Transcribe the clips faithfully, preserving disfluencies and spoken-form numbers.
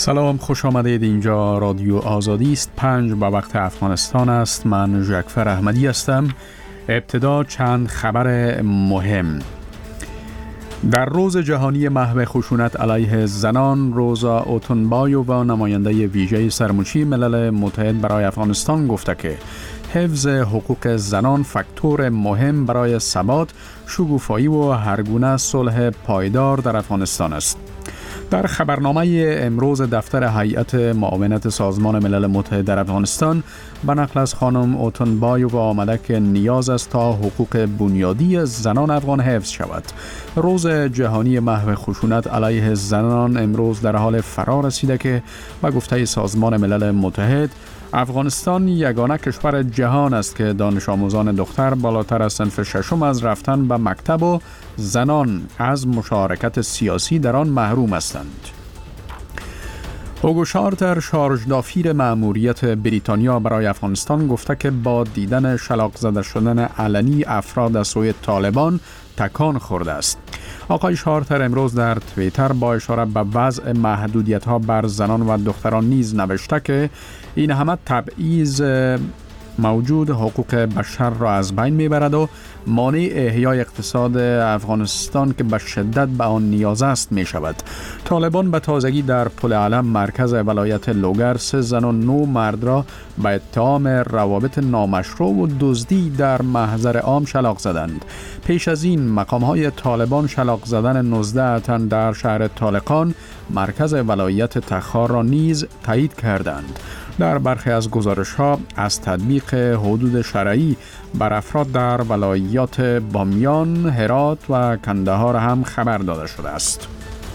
سلام، خوش آمدید. اینجا رادیو آزادی است. پنج با وقت افغانستان است. من ژکفر احمدی هستم. ابتدا چند خبر مهم. در روز جهانی محو خشونت علیه زنان، روزا اوتونبایووا، نماینده ویژه سرموچی ملل متحد برای افغانستان، گفته که حفظ حقوق زنان فاکتور مهم برای ثبات، شکوفایی و هرگونه صلح پایدار در افغانستان است. در خبرنامه امروز دفتر هیئت معاونت سازمان ملل متحد در افغانستان به نقل از خانم اوتونبایووا آمده که نیاز است تا حقوق بنیادی زنان افغان حفظ شود. روز جهانی محو خشونت علیه زنان امروز در حال فرا رسیده که به گفته سازمان ملل متحد افغانستان یگانه کشور جهان است که دانش آموزان دختر بالاتر از صنف ششم از رفتن به مکتب و زنان از مشارکت سیاسی در آن محروم هستند. هوگو شارتر، شارژدافیر مأموریت بریتانیا برای افغانستان، گفته که با دیدن شلاق زده شدن علنی افراد از سوی طالبان تکان خورده است. آقای شارتر امروز در توییتر با اشاره به وضع محدودیت‌ها بر زنان و دختران نیز نوشته که این همه تبعیض موجود حقوق بشر را از بین میبرد و مانع احیای اقتصاد افغانستان که به شدت به آن نیاز است می شود. طالبان به تازگی در پل علم، مرکز ولایت لوگر، سه زن و نو مرد را به اتهام روابط نامشروع و دزدی در محضر عام شلاق زدند. پیش از این مقام‌های طالبان شلاق زدن نوزده تن در شهر طالقان، مرکز ولایت تخار را نیز تایید کردند. در برخی از گزارش‌ها از تطبیق حدود شرعی بر افراد در ولایات بامیان، هرات و کندهار هم خبر داده شده است.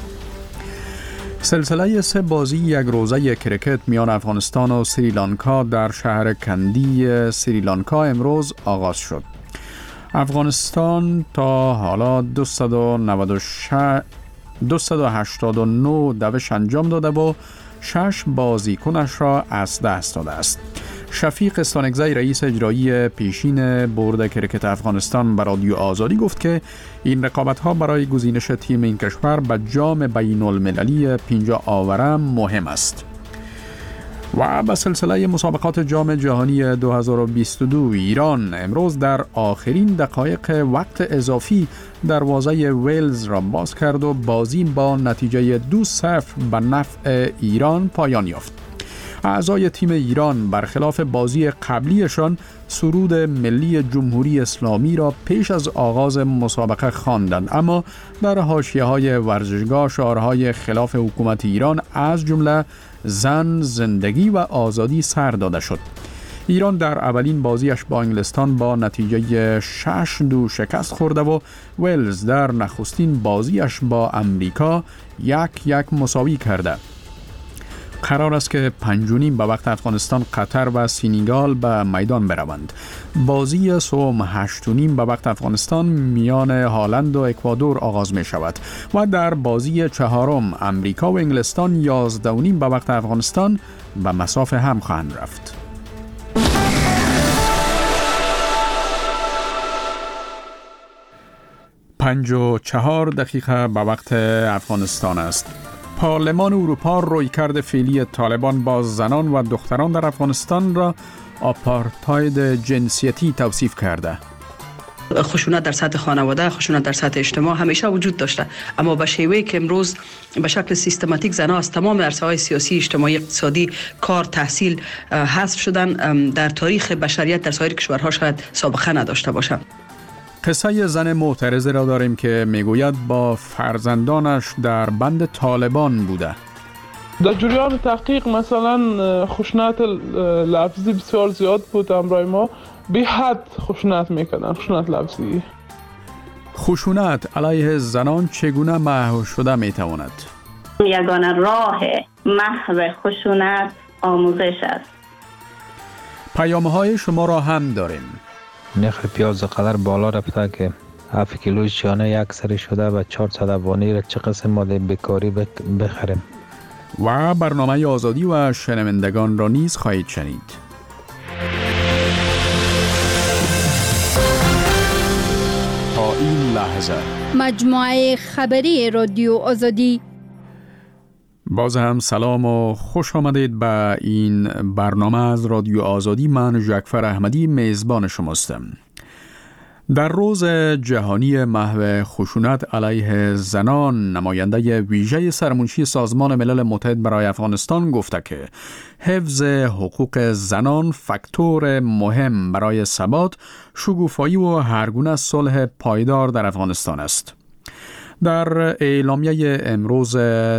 سلسله سه بازی یک روزه کرکت میان افغانستان و سریلانکا در شهر کندی سریلانکا امروز آغاز شد. افغانستان تا حالا دویست و هشتاد و نه دوش انجام داده و شش بازیکنش را از دست داده است. شفیق استانکزی، رئیس اجرایی پیشین بورد کرکت افغانستان، به رادیو آزادی گفت که این رقابت‌ها برای گزینش تیم این کشور به جام بین المللی پنجاه آوره مهم است. و به سلسله مسابقات جام جهانی دو هزار و بیست و دو، ایران امروز در آخرین دقایق وقت اضافی دروازه ویلز را باز کرد و بازی با نتیجه دو صفر به نفع ایران پایان یافت. اعضای تیم ایران برخلاف بازی قبلیشان سرود ملی جمهوری اسلامی را پیش از آغاز مسابقه خواندند، اما در حاشیه‌های ورزشگاه شعارهای خلاف حکومت ایران از جمله زن، زندگی و آزادی سر داده شد. ایران در اولین بازیش با انگلستان با نتیجه شش دو شکست خورده و ویلز در نخستین بازیش با امریکا یک یک مساوی کرده. قرار است که پنج و نیم به وقت افغانستان قطر و سینیگال به میدان بروند. بازی صبح هشت و نیم به وقت افغانستان میان هالند و اکوادور آغاز می شود و در بازی چهارم امریکا و انگلستان یازده و نیم به وقت افغانستان به مسافه هم خواهند رفت. پنج و چهار دقیقه به وقت افغانستان است. پارلمان اروپا رویکرد فعلی طالبان با زنان و دختران در افغانستان را آپارتاید جنسیتی توصیف کرده. خشونت در سطح خانواده، خشونت در سطح اجتماع همیشه وجود داشته، اما به شیوهی که امروز به شکل سیستماتیک زنها از تمام عرصه‌های سیاسی، اجتماعی، اقتصادی، کار، تحصیل حذف شدن، در تاریخ بشریت در سایر کشورها شاید سابقه نداشته باشه. قصه زن معترضه را داریم که میگوید با فرزندانش در بند طالبان بوده. در جریان تحقیق مثلا خشونت لفظی بسیار زیاد بود. امرای ما به حد خشونت میکردن، خشونت لفظی. خشونت علیه زنان چگونه محو شده میتواند؟ یگانه راه محو خشونت آموزش است. پیام‌های شما را هم داریم. نرخ پیاز قدر بالا رفته که هفت کیلوی چانه یک سری شده و چهارصد افغانی را چه قسم ماده بیکاری بخریم. و برنامه آزادی و شنوندگان را نیز خواهید شنید. تا این لحظه مجموعه خبری رادیو آزادی باز هم سلام و خوش آمدید به این برنامه از رادیو آزادی. من ژکفر احمدی میزبان شماستم. در روز جهانی محو خشونت علیه زنان، نماینده ویژه سرمنشی سازمان ملل متحد برای افغانستان گفته که حفظ حقوق زنان فاکتور مهم برای ثبات، شکوفایی و هرگونه صلح پایدار در افغانستان است. در اعلامیه امروز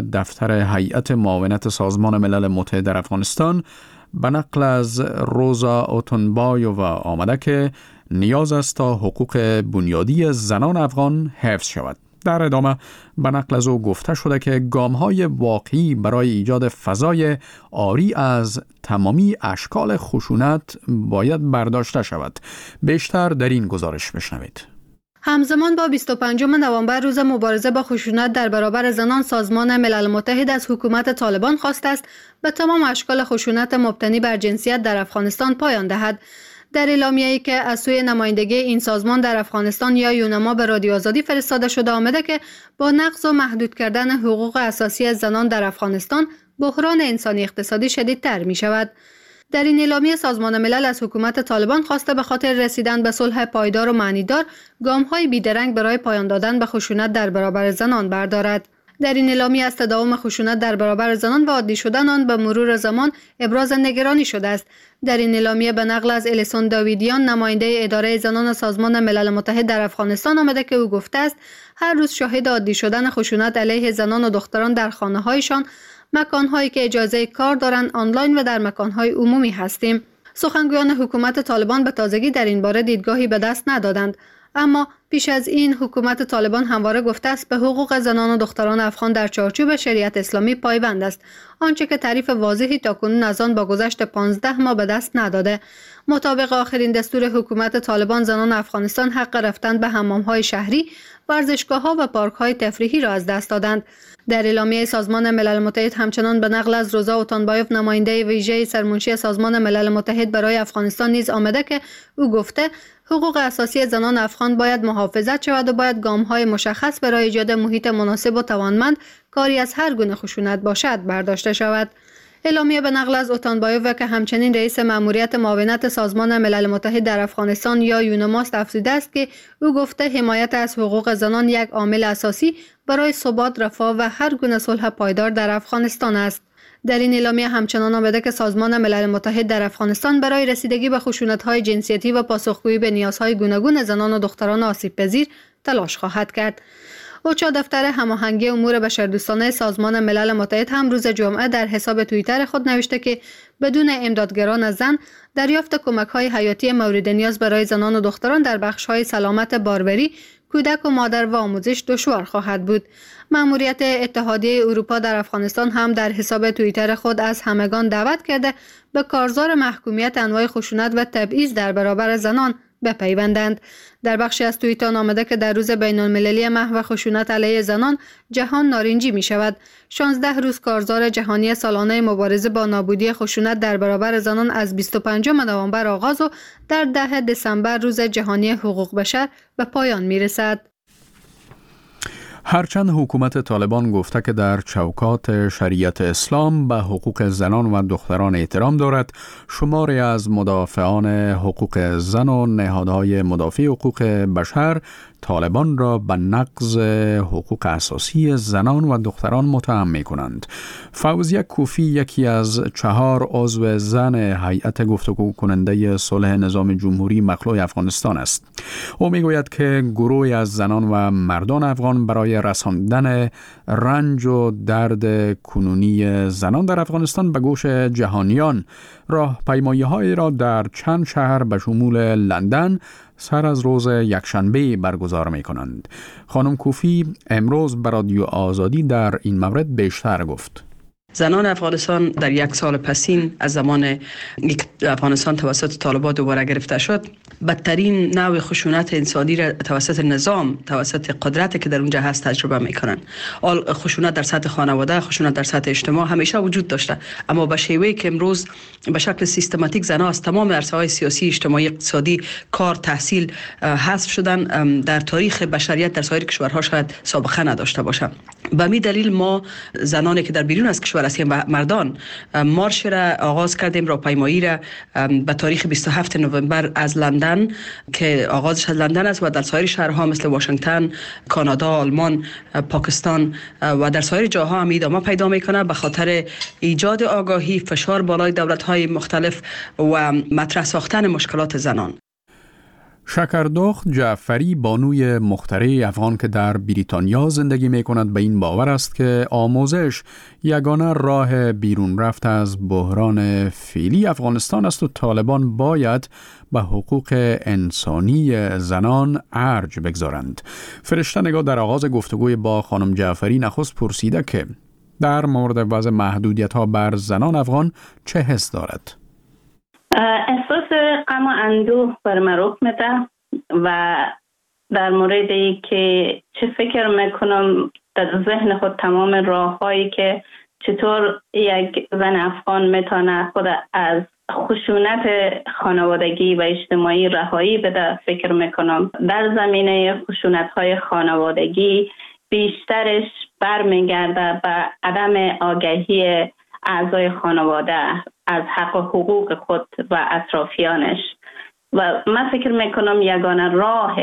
دفتر هیئت معاونت سازمان ملل متحد در افغانستان به نقل از روزا اوتونبایووا آمده که نیاز است تا حقوق بنیادی زنان افغان حفظ شود. در ادامه به نقل از او گفته شده که گام‌های واقعی برای ایجاد فضای عاری از تمامی اشکال خشونت باید برداشته شود. بیشتر در این گزارش بشنوید. همزمان با بیست و پنجم نوامبر روز مبارزه با خشونت در برابر زنان، سازمان ملل متحد از حکومت طالبان خواسته است به تمام اشکال خشونت مبتنی بر جنسیت در افغانستان پایان دهد. در اعلامیه‌ای که از سوی نمایندگی این سازمان در افغانستان یا یونما به رادیو آزادی فرستاده شده آمده که با نقض و محدود کردن حقوق اساسی زنان در افغانستان بحران انسانی اقتصادی شدیدتر می شود. در این اعلامیه سازمان ملل از حکومت طالبان خواسته به خاطر رسیدن به صلح پایدار و معنیدار گام‌های بیدرنگ برای پایان دادن به خشونت در برابر زنان بردارد. در این اعلامیه از تداوم خشونت در برابر زنان و عادی شدن آن به مرور زمان ابراز نگرانی شده است. در این اعلامیه به نقل از الیسون داویدیان، نماینده اداره زنان سازمان ملل متحد در افغانستان آمده که او گفته است هر روز شاهد عادی شدن خشونت علیه زنان و دختران در خانه‌هایشان، مکان‌هایی که اجازه کار دارند، آنلاین و در مکان‌های عمومی هستیم. سخنگویان حکومت طالبان به تازگی در این باره دیدگاهی به دست ندادند، اما پیش از این حکومت طالبان همواره گفته است به حقوق زنان و دختران افغان در چارچوب شریعت اسلامی پایبند است، آنچه که تعریف واضحی تاکنون از آن با گذشت پانزده ماه به دست نداده. مطابق آخرین دستور حکومت طالبان، زنان افغانستان حق رفتن به حمام‌های شهری، ورزشگاه‌ها و پارک‌های تفریحی را از دست دادند. در اعلامیه سازمان ملل متحد همچنان به نقل از روزا اوتونبایوف، نماینده ویژه سرمنشی سازمان ملل متحد برای افغانستان نیز آمده که او گفته حقوق اساسی زنان افغان باید محافظت شود و باید گام‌های مشخص برای ایجاد محیط مناسب و توانمند کاری از هر گونه خشونت باشد برداشته شود. اعلامیه به نقل از اوتونبایوف که همچنین رئیس مأموریت معاونت سازمان ملل متحد در افغانستان یا یونما افزوده است که او گفته حمایت از حقوق زنان یک عامل اساسی برای ثبات، رفاه و هر گونه صلح پایدار در افغانستان است. در این اعلامیه همچنان آمده که سازمان ملل متحد در افغانستان برای رسیدگی به خشونت‌های جنسیتی و پاسخگویی به نیازهای گوناگون زنان و دختران آسیب‌پذیر تلاش خواهد کرد. اوچا، دفتر هماهنگی امور بشردوستانه سازمان ملل متحد، هم روز جمعه در حساب توییتر خود نوشته که بدون امدادگران زن دریافت کمک‌های حیاتی مورد نیاز برای زنان و دختران در بخش‌های سلامت باروری، کودک و مادر و آموزش دشوار خواهد بود. مأموریت اتحادیه اروپا در افغانستان هم در حساب توییتر خود از همگان دعوت کرده به کارزار محکومیت انواع خشونت و تبعیض در برابر زنان بپیوندند. در بخشی از توییتان آمده که در روز بین المللی محو خشونت علیه زنان جهان نارنجی می شود. شانزده روز کارزار جهانی سالانه مبارزه با نابودی خشونت در برابر زنان از بیست و پنجم نوامبر آغاز و در ده دسامبر روز جهانی حقوق بشر به پایان می رسد. هرچند حکومت طالبان گفته که در چوکات شریعت اسلام به حقوق زنان و دختران احترام دارد، شماری از مدافعان حقوق زن و نهادهای مدافع حقوق بشر طالبان را به نقض حقوق اساسی زنان و دختران متهم می کنند. فوزیه کوفی یکی از چهار عضو زن هیئت گفتگو کننده صلح نظام جمهوری مخلوع افغانستان است. او می گوید که گروهی از زنان و مردان افغان برای رساندن رنج و درد کنونی زنان در افغانستان به گوش جهانیان راهپیمایی های را در چند شهر به شمول لندن سر از روز یکشنبه برگزار می کنند. خانم کوفی امروز به رادیو آزادی در این مورد بیشتر گفت. زنان افغانستان در یک سال پسین از زمان افغانستان توسط طالبان دوباره گرفته شد، بدترین نوع خشونت انسانی را توسط نظام، توسط قدرتی که در اونجا هست تجربه میکنن. خشونت در سطح خانواده، خشونت در سطح اجتماع همیشه وجود داشته، اما به شیوهی که امروز به شکل سیستماتیک زنان از تمام عرصه‌های سیاسی، اجتماعی، اقتصادی، کار، تحصیل حذف شدن، در تاریخ بشریت در سایر کشورها شاید سابقه نداشته باشه. به می دلیل ما زنانی که در بیرون از کشور هستیم، مردان، مارش را آغاز کردیم، راهپیمایی را به تاریخ بیست و هفتم نوامبر از لندن که آغازش از لندن است و در سایر شهرها مثل واشنگتن، کانادا، آلمان، پاکستان و در سایر جاها هم ادامه پیدا میکنه به خاطر ایجاد آگاهی، فشار بالای دولت‌های مختلف و مطرح ساختن مشکلات زنان. شکردخت جعفری، بانوی مخترع افغان که در بریتانیا زندگی می کند، به این باور است که آموزش یگانه راه بیرون رفت از بحران فعلی افغانستان است و طالبان باید به حقوق انسانی زنان ارج بگذارند. فرشته نگاه در آغاز گفتگوی با خانم جعفری نخست پرسیده که در مورد وضع محدودیت ها بر زنان افغان چه حس دارد؟ احساس غم و اندوه بر من رخ میده و در مورد ای که چه فکر میکنم در ذهن خود تمام راه هایی که چطور یک زن افغان میتونه خود از خشونت خانوادگی و اجتماعی رهایی بده. فکر میکنم در زمینه خشونت های خانوادگی بیشترش برمیگرده به عدم آگاهی اعضای خانواده از حق و حقوق خود و اطرافیانش و من فکر میکنم یگانه راه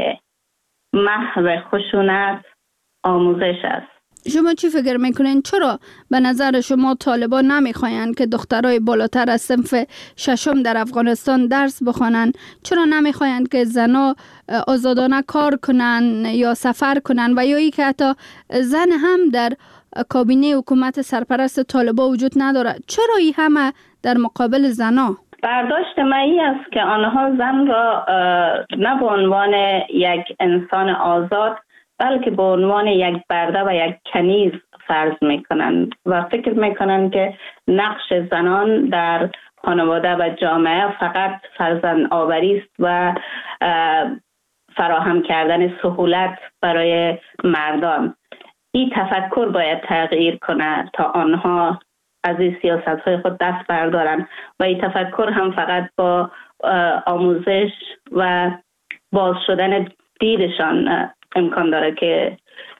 محو خشونت آموزش است. شما چی فکر میکنین؟ چرا به نظر شما طالبان نمیخواین که دخترای بالاتر از صنف ششم در افغانستان درس بخوانن؟ چرا نمیخواین که زنا آزادانه کار کنن یا سفر کنن و یا ای که حتی زن هم در کابینه حکومت سرپرست طالبان وجود نداره؟ چرا این همه در مقابل زنا؟ برداشت من این است که آنها زن را نه به عنوان یک انسان آزاد بلکه به عنوان یک برده و یک کنیز فرض میکنند و فکر میکنند که نقش زنان در خانواده و جامعه فقط فرزند آوری است و فراهم کردن سهولت برای مردان. این تفکر باید تغییر کنه تا آنها از این سیاست‌های خود دست بردارن و این تفکر هم فقط با آموزش و باز شدن دیدشان امکان داره که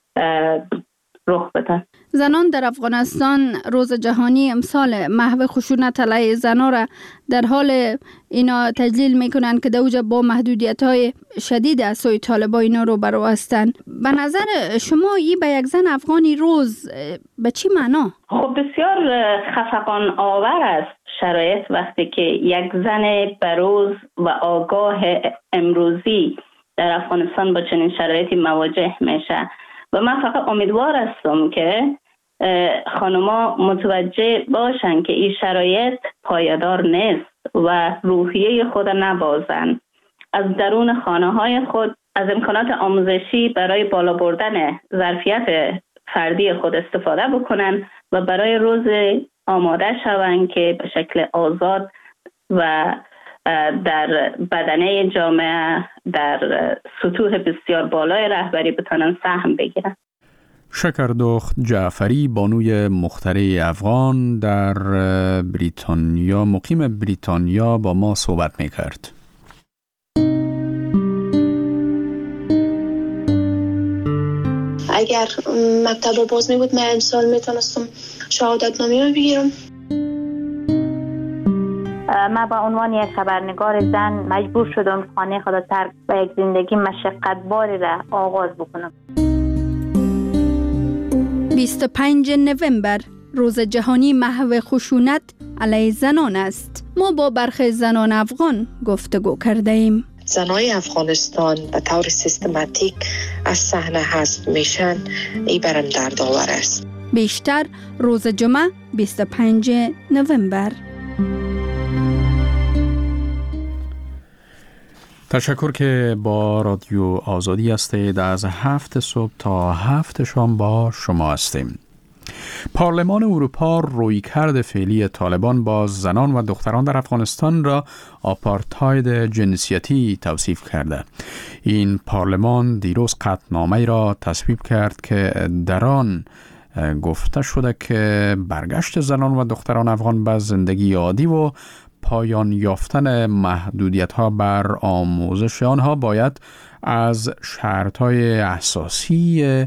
رخ بده. زنان در افغانستان روز جهانی امسال محو خشونت علیه زنان را در حال اینا تجلیل میکنن که دوجه با محدودیت‌های شدید از سوی طالبان اینا رو برو هستند. به نظر شما این به یک زن افغانی روز به چی معنا؟ خب بسیار خفقان آور است شرایط وقتی که یک زن بروز و آگاه امروزی در افغانستان با چنین شرایطی مواجه میشه و من فقط امیدوار هستم که خانما متوجه باشن که این شرایط پایدار نیست و روحیه خود نبازن، از درون خانه های خود از امکانات آموزشی برای بالا بردن ظرفیت فردی خود استفاده بکنن و برای روز آماده شوند که به شکل آزاد و در بدنه جامعه در سطوح بسیار بالای رهبری بتونن سهم بگیرن. شکردخت جعفری، بانوی مخترع افغان در بریتانیا، مقیم بریتانیا، با ما صحبت میکرد. اگر مکتب باز می بود من امسال میتونستم شهادت نامه رو بگیرم. من با عنوان یک خبرنگار زن مجبور شدم خانه خود ترک و یک زندگی مشقت باری را آغاز بکنم. بیست و پنجم نوامبر روز جهانی محو خشونت علیه زنان است. ما با برخی زنان افغان گفتگو کرده ایم. زنای افغانستان به طور سیستماتیک از صحنه حذف میشن، این برم دردآور است. بیشتر روز جمعه بیست و پنجم نوامبر. تشکر که با رادیو آزادی هستید. از هفت صبح تا هفت شام با شما هستیم. پارلمان اروپا رویکرد فعلی طالبان با زنان و دختران در افغانستان را آپارتاید جنسیتی توصیف کرده. این پارلمان دیروز قطعنامه‌ای را تصویب کرد که در آن گفته شده که برگشت زنان و دختران افغان به زندگی عادی و پایان یافتن محدودیت‌ها بر آموزش آنها باید از شرط‌های اساسی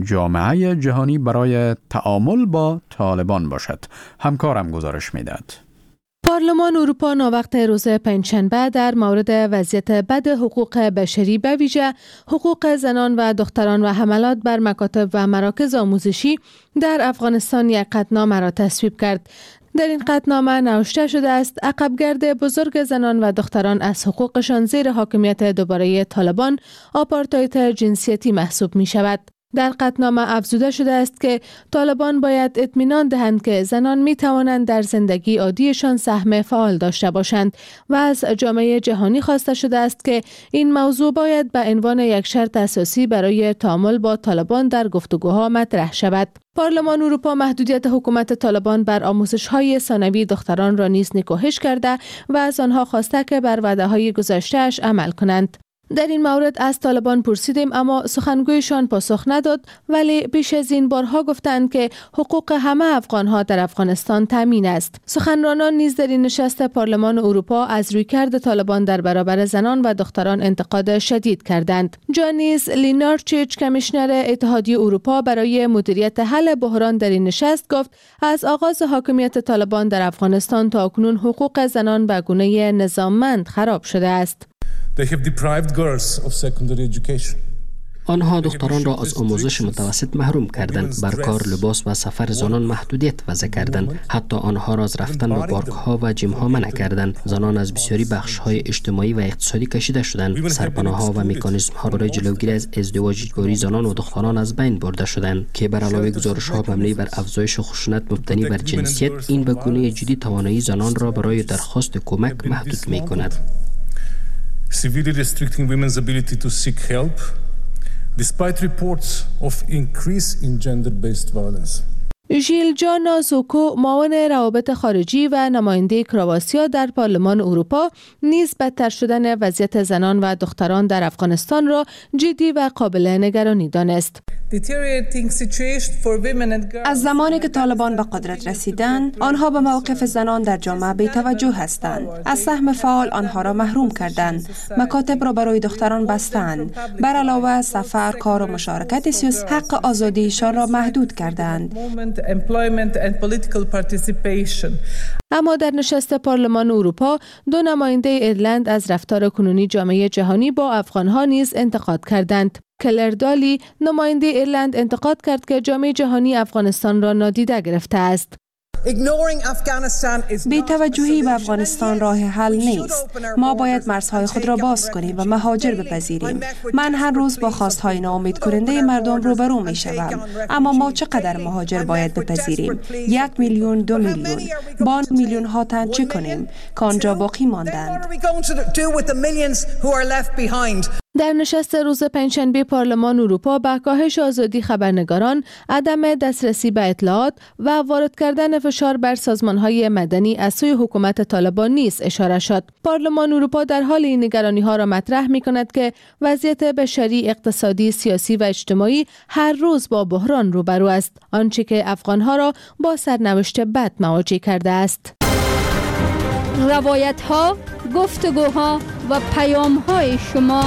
جامعه جهانی برای تعامل با طالبان باشد. همکارم گزارش می‌دهد. پارلمان اروپا ناوقت روز پنجشنبه در مورد وضعیت بد حقوق بشری به ویژه حقوق زنان و دختران و حملات بر مکاتب و مراکز آموزشی در افغانستان یک قطعنامه را تصویب کرد. در این قطعنامه نوشته شده است عقبگرد بزرگ زنان و دختران از حقوقشان زیر حاکمیت دوباره طالبان آپارتاید جنسیتی محسوب می شود. در قطعنامه افزوده شده است که طالبان باید اطمینان دهند که زنان می توانند در زندگی عادیشان سهم فعال داشته باشند و از جامعه جهانی خواسته شده است که این موضوع باید به عنوان یک شرط اساسی برای تعامل با طالبان در گفتگوها مطرح شود. پارلمان اروپا محدودیت حکومت طالبان بر آموزش‌های ثانوی دختران را نیز نکوهش کرده و از آنها خواسته که بر وعده‌های گذشته‌اش عمل کنند. در این مورد از طالبان پرسیدیم اما سخنگویشان پاسخ نداد، ولی بیش از این بارها گفتند که حقوق همه افغانها در افغانستان تامین است. سخنرانان نیز در این نشست پارلمان اروپا از رویکرد طالبان در برابر زنان و دختران انتقاد شدید کردند. جانیس لینارچیچ کمیشنر اتحادیه اروپا برای مدیریت حل بحران در این نشست گفت از آغاز حاکمیت طالبان در افغانستان تا اکنون حقوق زنان به گونه نظاممند خراب شده است. They have deprived girls of secondary education. آنها دختران را از آموزش متوسط محروم کردند، بر کار، لباس و سفر زنان محدودیت وضع کردند، حتی آنها را از رفتن به پارک ها و جیم ها منع کردند. زنان از بسیاری بخش های اجتماعی و اقتصادی کشیده شدند. سرپناه ها و مکانیزم ها برای جلوگیری از ازدواج اجباری زنان و دختران از بین برده شدند که بر علاوه گزارش ها مبنی بر افزایش خشونت مبتنی بر جنسیت، این به گونه جدی توانایی زنان را برای درخواست کمک محدود می کند. Severely restricting women's ability to seek help, despite reports of increase in gender-based violence. ژیل جانا زوکو معاون روابط خارجی و نماینده کرواتیا در پارلمان اروپا نیز بدتر شدن وضعیت زنان و دختران در افغانستان را جدی و قابل نگرانی دانست. از زمانی که طالبان به قدرت رسیدند، آنها به موقف زنان در جامعه بی‌توجه هستند. از سهم فعال آنها را محروم کردند. مکاتب را برای دختران بستند. بر علاوه سفر، کار و مشارکت سیاسی، حق آزادیشان را محدود کردند. اما در نشست پارلمان اروپا دو نماینده ایرلند از رفتار کنونی جامعه جهانی با افغانها نیز انتقاد کردند. کلر دالی نماینده ایرلند انتقاد کرد که جامعه جهانی افغانستان را نادیده گرفته است. بی‌توجهی به افغانستان راه حل نیست. ما باید مرزهای خود را باز کنیم و مهاجر بپذیریم. من هر روز با خواستهای ناامید کننده مردم روبرو می شوم. اما ما چقدر مهاجر باید بپذیریم؟ یک میلیون، دو میلیون. با میلیون ها تن چه کنیم که آنجا باقی ماندند؟ در نشست روز پنجشنبه پارلمان اروپا به کاهش آزادی خبرنگاران، عدم دسترسی به اطلاعات و وارد کردن فشار بر سازمان‌های مدنی از سوی حکومت طالبان نیز اشاره شد. پارلمان اروپا در حال این نگرانی‌ها را مطرح می‌کند که وضعیت بشری، اقتصادی، سیاسی و اجتماعی هر روز با بحران روبرو است، آنچه که افغان‌ها را با سرنوشت بد مواجه کرده است. روایت‌ها، گفتگوها و پیام‌های شما.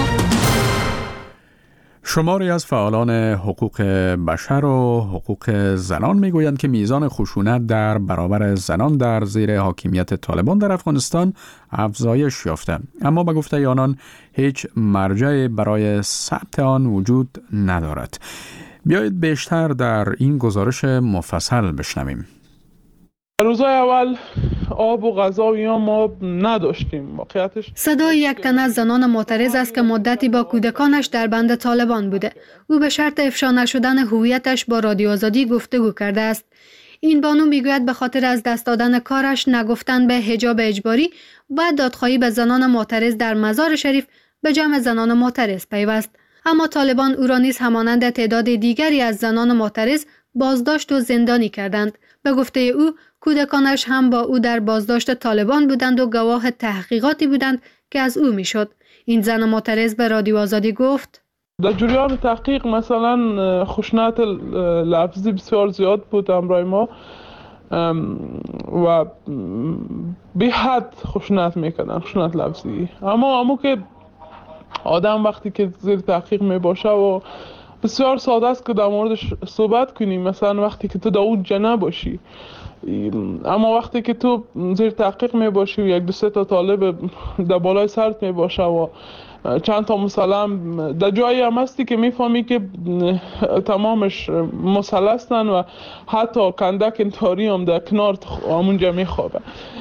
شماری از فعالان حقوق بشر و حقوق زنان میگویند که میزان خشونت در برابر زنان در زیر حاکمیت طالبان در افغانستان افزایش یافته، اما به گفته آنان هیچ مرجعی برای ثبت آن وجود ندارد. بیایید بیشتر در این گزارش مفصل بشنویم. روزهای اول آب و غذا و اینا ما نداشتیم. واقعیتش صدای یک تن از زنان معترض است که مدتی با کودکانش در بند طالبان بوده. او به شرط افشا نشدن هویتش با رادیو آزادی گفتگو کرده است. این بانو میگوید به خاطر از دست دادن کارش، نگفتن به حجاب اجباری و دادخواهی به زنان معترض در مزار شریف به جمع زنان معترض پیوست. اما طالبان او را نیز همانند تعداد دیگری از زنان معترض بازداشت و زندانی کردند. به گفته او کودکانش هم با او در بازداشت طالبان بودند و گواه تحقیقاتی بودند که از او میشد. این زن معترض به رادیو آزادی گفت در جریان تحقیق مثلا خشونت لفظی بسیار زیاد بود همراه ما و به حد خشونت میکردن، خشونت لفظی. اما اما که آدم وقتی که زیر تحقیق می باشه و بسیار ساده است که در موردش صحبت کنیم، مثلا وقتی که تو در اون جنه باشی، اما وقتی که تو زیر تحقیق می باشی و یک دو سه تا طالب در بالای سرت می باشه و چند تا مسلم در جایی هم هستی که میفهمی که تمامش مسلسلن و حتی کندک انتحاری هم در کنار همونجا میخوابه.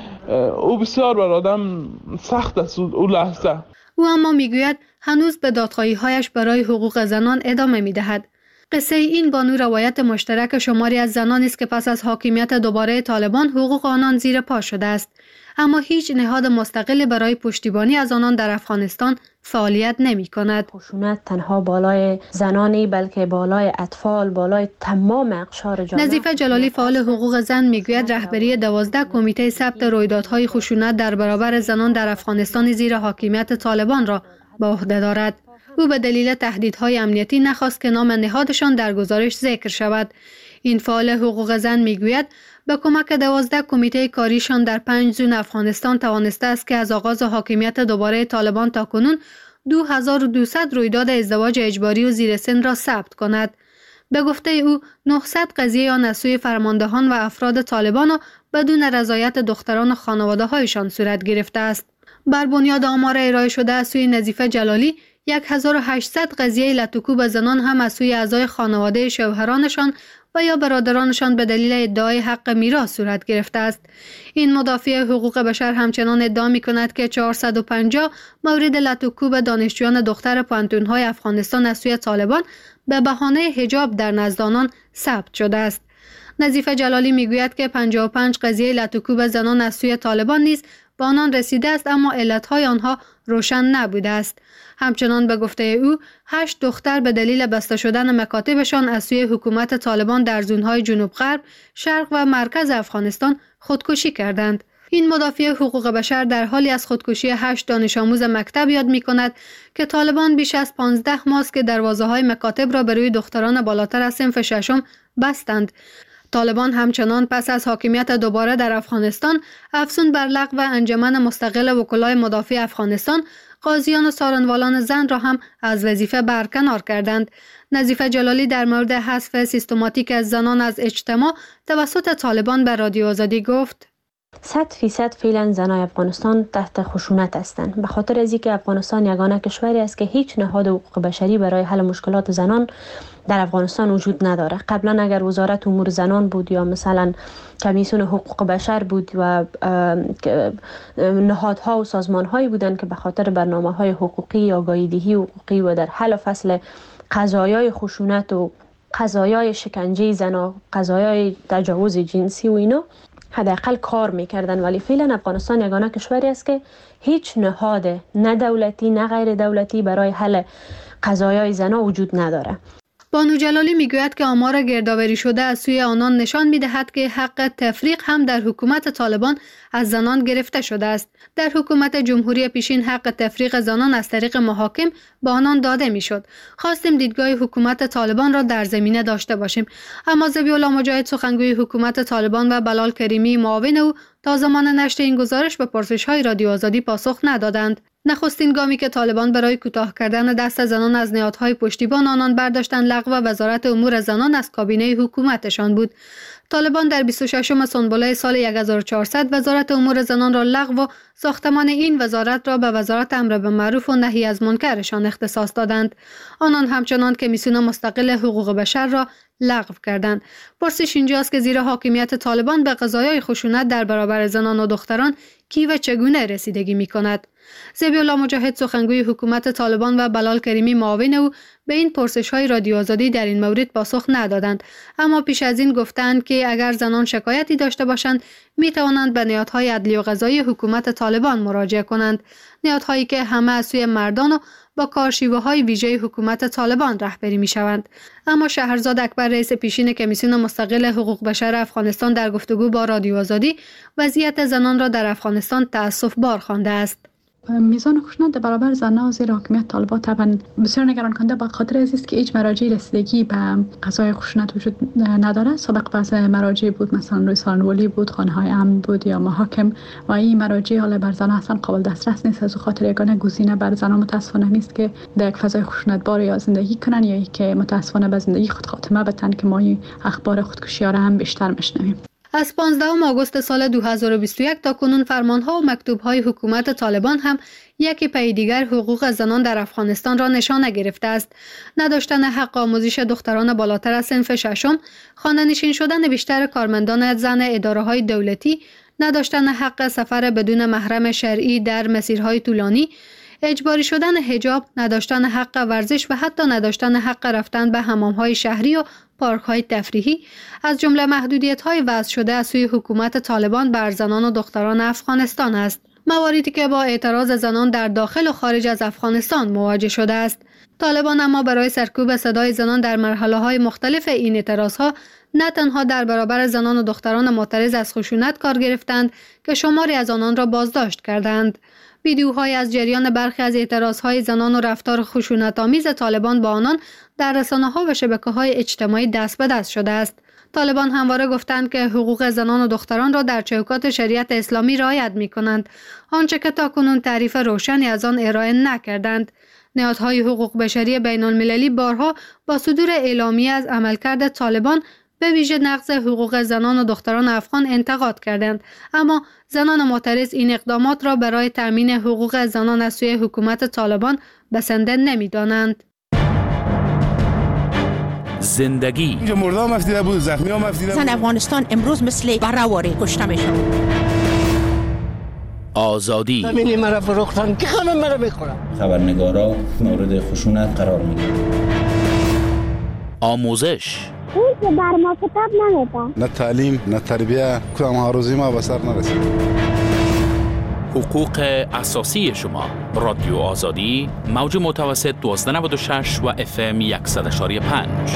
او بسیار بر آدم سخت است او لحظه. او اما میگوید هنوز به دادخواهی هایش برای حقوق زنان ادامه میدهد. قصه این بانو روایت مشترک شماری از زنان است که پس از حاکمیت دوباره طالبان حقوق آنان زیر پا شده است، اما هیچ نهاد مستقلی برای پشتیبانی از آنان در افغانستان فعالیت نمی کند. خشونت تنها بالای زنانی بلکه بالای اطفال، بالای تمام اقشار جامعه. نظیفه جلالی فعال حقوق زن میگوید رهبری دوازده کمیته ثبت رویدادهای خشونت در برابر زنان در افغانستان زیر حاکمیت طالبان را به عهده دارد. او به دلیل تهدیدهای امنیتی نخواست که نام نهادشان در گزارش ذکر شود. این فعال حقوق زن میگوید به کمک دوازده کمیته کاریشان در پنج زون افغانستان توانسته است که از آغاز حاکمیت دوباره طالبان تا کنون دو هزار و دویست رویداد ازدواج اجباری و زیر سن را ثبت کند. به گفته او نهصد قضیه آن از سوی فرماندهان و افراد طالبان و بدون رضایت دختران و خانواده هایشان صورت گرفته است. بر بنیاد آمار ارائه شده از سوی نظیفه جلالی هزار و هشتصد قضیه لطوکو به زنان هم از سوی اعضای خانواده شوهرانشان و یا برادرانشان به دلیل ادعای حق میراث صورت گرفته است. این مدافع حقوق بشر همچنان ادعا می کند که چهارصد و پنجاه مورد لطوکو به دانشجویان دختر پانتون‌های افغانستان از سوی طالبان به بهانه حجاب در نزد آنان ثبت شده است. نظیفه جلالی میگوید که پنجاه و پنج قضیه لطوکو به زنان از سوی طالبان نیز به آنان رسیده است، اما علتهای آنها روشن نبوده است. همچنان به گفته او هشت دختر به دلیل بسته شدن مکاتبشان از سوی حکومت طالبان در زونهای جنوب غرب، شرق و مرکز افغانستان خودکشی کردند. این مدافع حقوق بشر در حالی از خودکشی هشت دانش آموز مکتب یاد می کند که طالبان بیش از پانزده ماه است که دروازه های مکاتب را به روی دختران بالاتر از صنف ششم بستند. طالبان همچنان پس از حاکمیت دوباره در افغانستان افزون بر لغو انجمن مستقل وکلای مدافع افغانستان، قاضیان و سارنوالان زن را هم از وظیفه برکنار کردند. نظیفه جلالی در مورد حذف سیستماتیک از زنان از اجتماع توسط طالبان به رادیو آزادی گفت: صد فیصد فعلا زنای افغانستان تحت خشونت هستند، به خاطر از اینکه افغانستان یگانه کشوری است که هیچ نهاد حقوق بشری برای حل مشکلات زنان در افغانستان وجود نداره. قبلا اگر وزارت امور زنان بود یا مثلا کمیسیون حقوق بشر بود و نهادها و سازمانهایی بودند که به خاطر برنامه‌های حقوقی، آگاهی‌دهی حقوقی و در حل فصل قضایای خشونت و قضایای شکنجه زنا، قضایای تجاوز جنسی و اینا حداقل کار میکردن، ولی فعلا افغانستان یگانه کشوری است که هیچ نهاد نه دولتی نه غیر دولتی برای حل قضایای زنا وجود نداره. بانو جلالی میگوید که آمار گردآوری شده از سوی آنان نشان میدهد که حق تفریق هم در حکومت طالبان از زنان گرفته شده است. در حکومت جمهوری پیشین حق تفریق زنان از طریق محاکم به آنان داده میشد. خواستیم دیدگاه حکومت طالبان را در زمینه داشته باشیم، اما ذبیح الله مجاهد سخنگوی حکومت طالبان و بلال کریمی معاون او تا زمان نشر این گزارش به پرسش‌های رادیو آزادی پاسخ ندادند. نخستین گامی که طالبان برای کوتاه کردن دست زنان از نهادهای پشتیبان آنان برداشتن لغو وزارت امور زنان از کابینه حکومتشان بود. طالبان در بیست و ششم سنبله سال هزار و چهارصد وزارت امور زنان را لغو و ساختمان این وزارت را به وزارت امر بالمعروف و نهی از منکرشان اختصاص دادند. آنان همچنان کمیسیون مستقل حقوق بشر را لغو کردند. پرسش اینجاست که زیر حاکمیت طالبان به قضایای خشونت در برابر زنان و دختران کی و چگونه رسیدگی می کند؟ ذبیح الله مجاهد سخنگوی حکومت طالبان و بلال کریمی معاون او به این پرسش‌های رادیو آزادی در این مورد پاسخ ندادند، اما پیش از این گفتند که اگر زنان شکایتی داشته باشند می توانند به نهادهای عدلی و قضایی حکومت طالبان مراجعه کنند، نهادهایی که همه از سوی مردان و با کارشیوه های ویژه حکومت طالبان رهبری می شوند. اما شهرزاد اکبر رئیس پیشین کمیسیون مستقل حقوق بشر افغانستان در گفتگو با رادیو آزادی وضعیت زنان را در افغانستان تأسف بار خوانده است. میزان خشونت در برابر زنان زیر حاکمیت طالبان طبعا بسیار نگران کننده به خاطر از است که هیچ مراجع رسیدگی به قضای خشونت وجود نداره. سابق بعض مراجع بود، مثلا روی سالن‌ولی بود، خانه‌های امن بود یا محاکم، و این مراجع حالا بر زنان اصلا قابل دسترس نیست. از خاطر یگانه گزینه بر زنان متاسفانه نیست که در یک فضای خشونتبار یا زندگی کنن یا که متاسفانه به زندگی خود خاتمه بدن که ما این اخبار خودکشی‌ها را هم بیشتر میشنویم. از پانزدهم آگوست سال دو هزار و بیست و یک تا کنون فرمانها و مکتوب‌های حکومت طالبان هم یکی پی دیگر حقوق زنان در افغانستان را نشانه گرفته است. نداشتن حق آموزش دختران بالاتر از صنف ششم، خانه‌نشین شدن بیشتر کارمندان زن اداره‌های دولتی، نداشتن حق سفر بدون محرم شرعی در مسیرهای طولانی، اجباری شدن حجاب، نداشتن حق ورزش و حتی نداشتن حق رفتن به حمام‌های شهری و پارک‌های تفریحی از جمله محدودیت‌های وضع شده از سوی حکومت طالبان بر زنان و دختران افغانستان است. مواردی که با اعتراض زنان در داخل و خارج از افغانستان مواجه شده است. طالبان اما برای سرکوب صدای زنان در مرحله‌های مختلف این اعتراضها نه تنها در برابر زنان و دختران معترض از خشونت کار گرفتند که شماری از آنان را بازداشت کردند. ویدیوهای از جریان برخی از اعتراضهای زنان و رفتار خشونت‌آمیز طالبان با آنان در رسانه‌ها و شبکه‌های اجتماعی دست به دست شده است. طالبان همواره گفتند که حقوق زنان و دختران را در چوکات شریعت اسلامی رعایت می‌کنند، آنچه که تاکنون تعریف روشنی از آن ارائه نکردند. نهادهای حقوق بشری بین‌المللی بارها با صدور اعلامیه از عملکرد طالبان به ویژه نقض حقوق زنان و دختران افغان انتقاد کردند، اما زنان معترض این اقدامات را برای تامین حقوق زنان از سوی حکومت طالبان بسنده نمی‌دانند. زندگی اینجا مرده هم افتیده بود، زخمی هم افتیده بود. زن افغانستان امروز مثل بره‌واری کشته میشن. آزادی همینی مرا فروختن که خانم مرا میخورن. خبرنگارا مورد خشونت قرار میگیرن. آموزش اون که بر ما کتاب نمیدن. نه تعلیم نه تربیه، کدام ها روزی ما به سر نرسید. حقوق اساسی شما. رادیو آزادی، موج متوسط دوازده نود و شش و اف ام صد و پنج.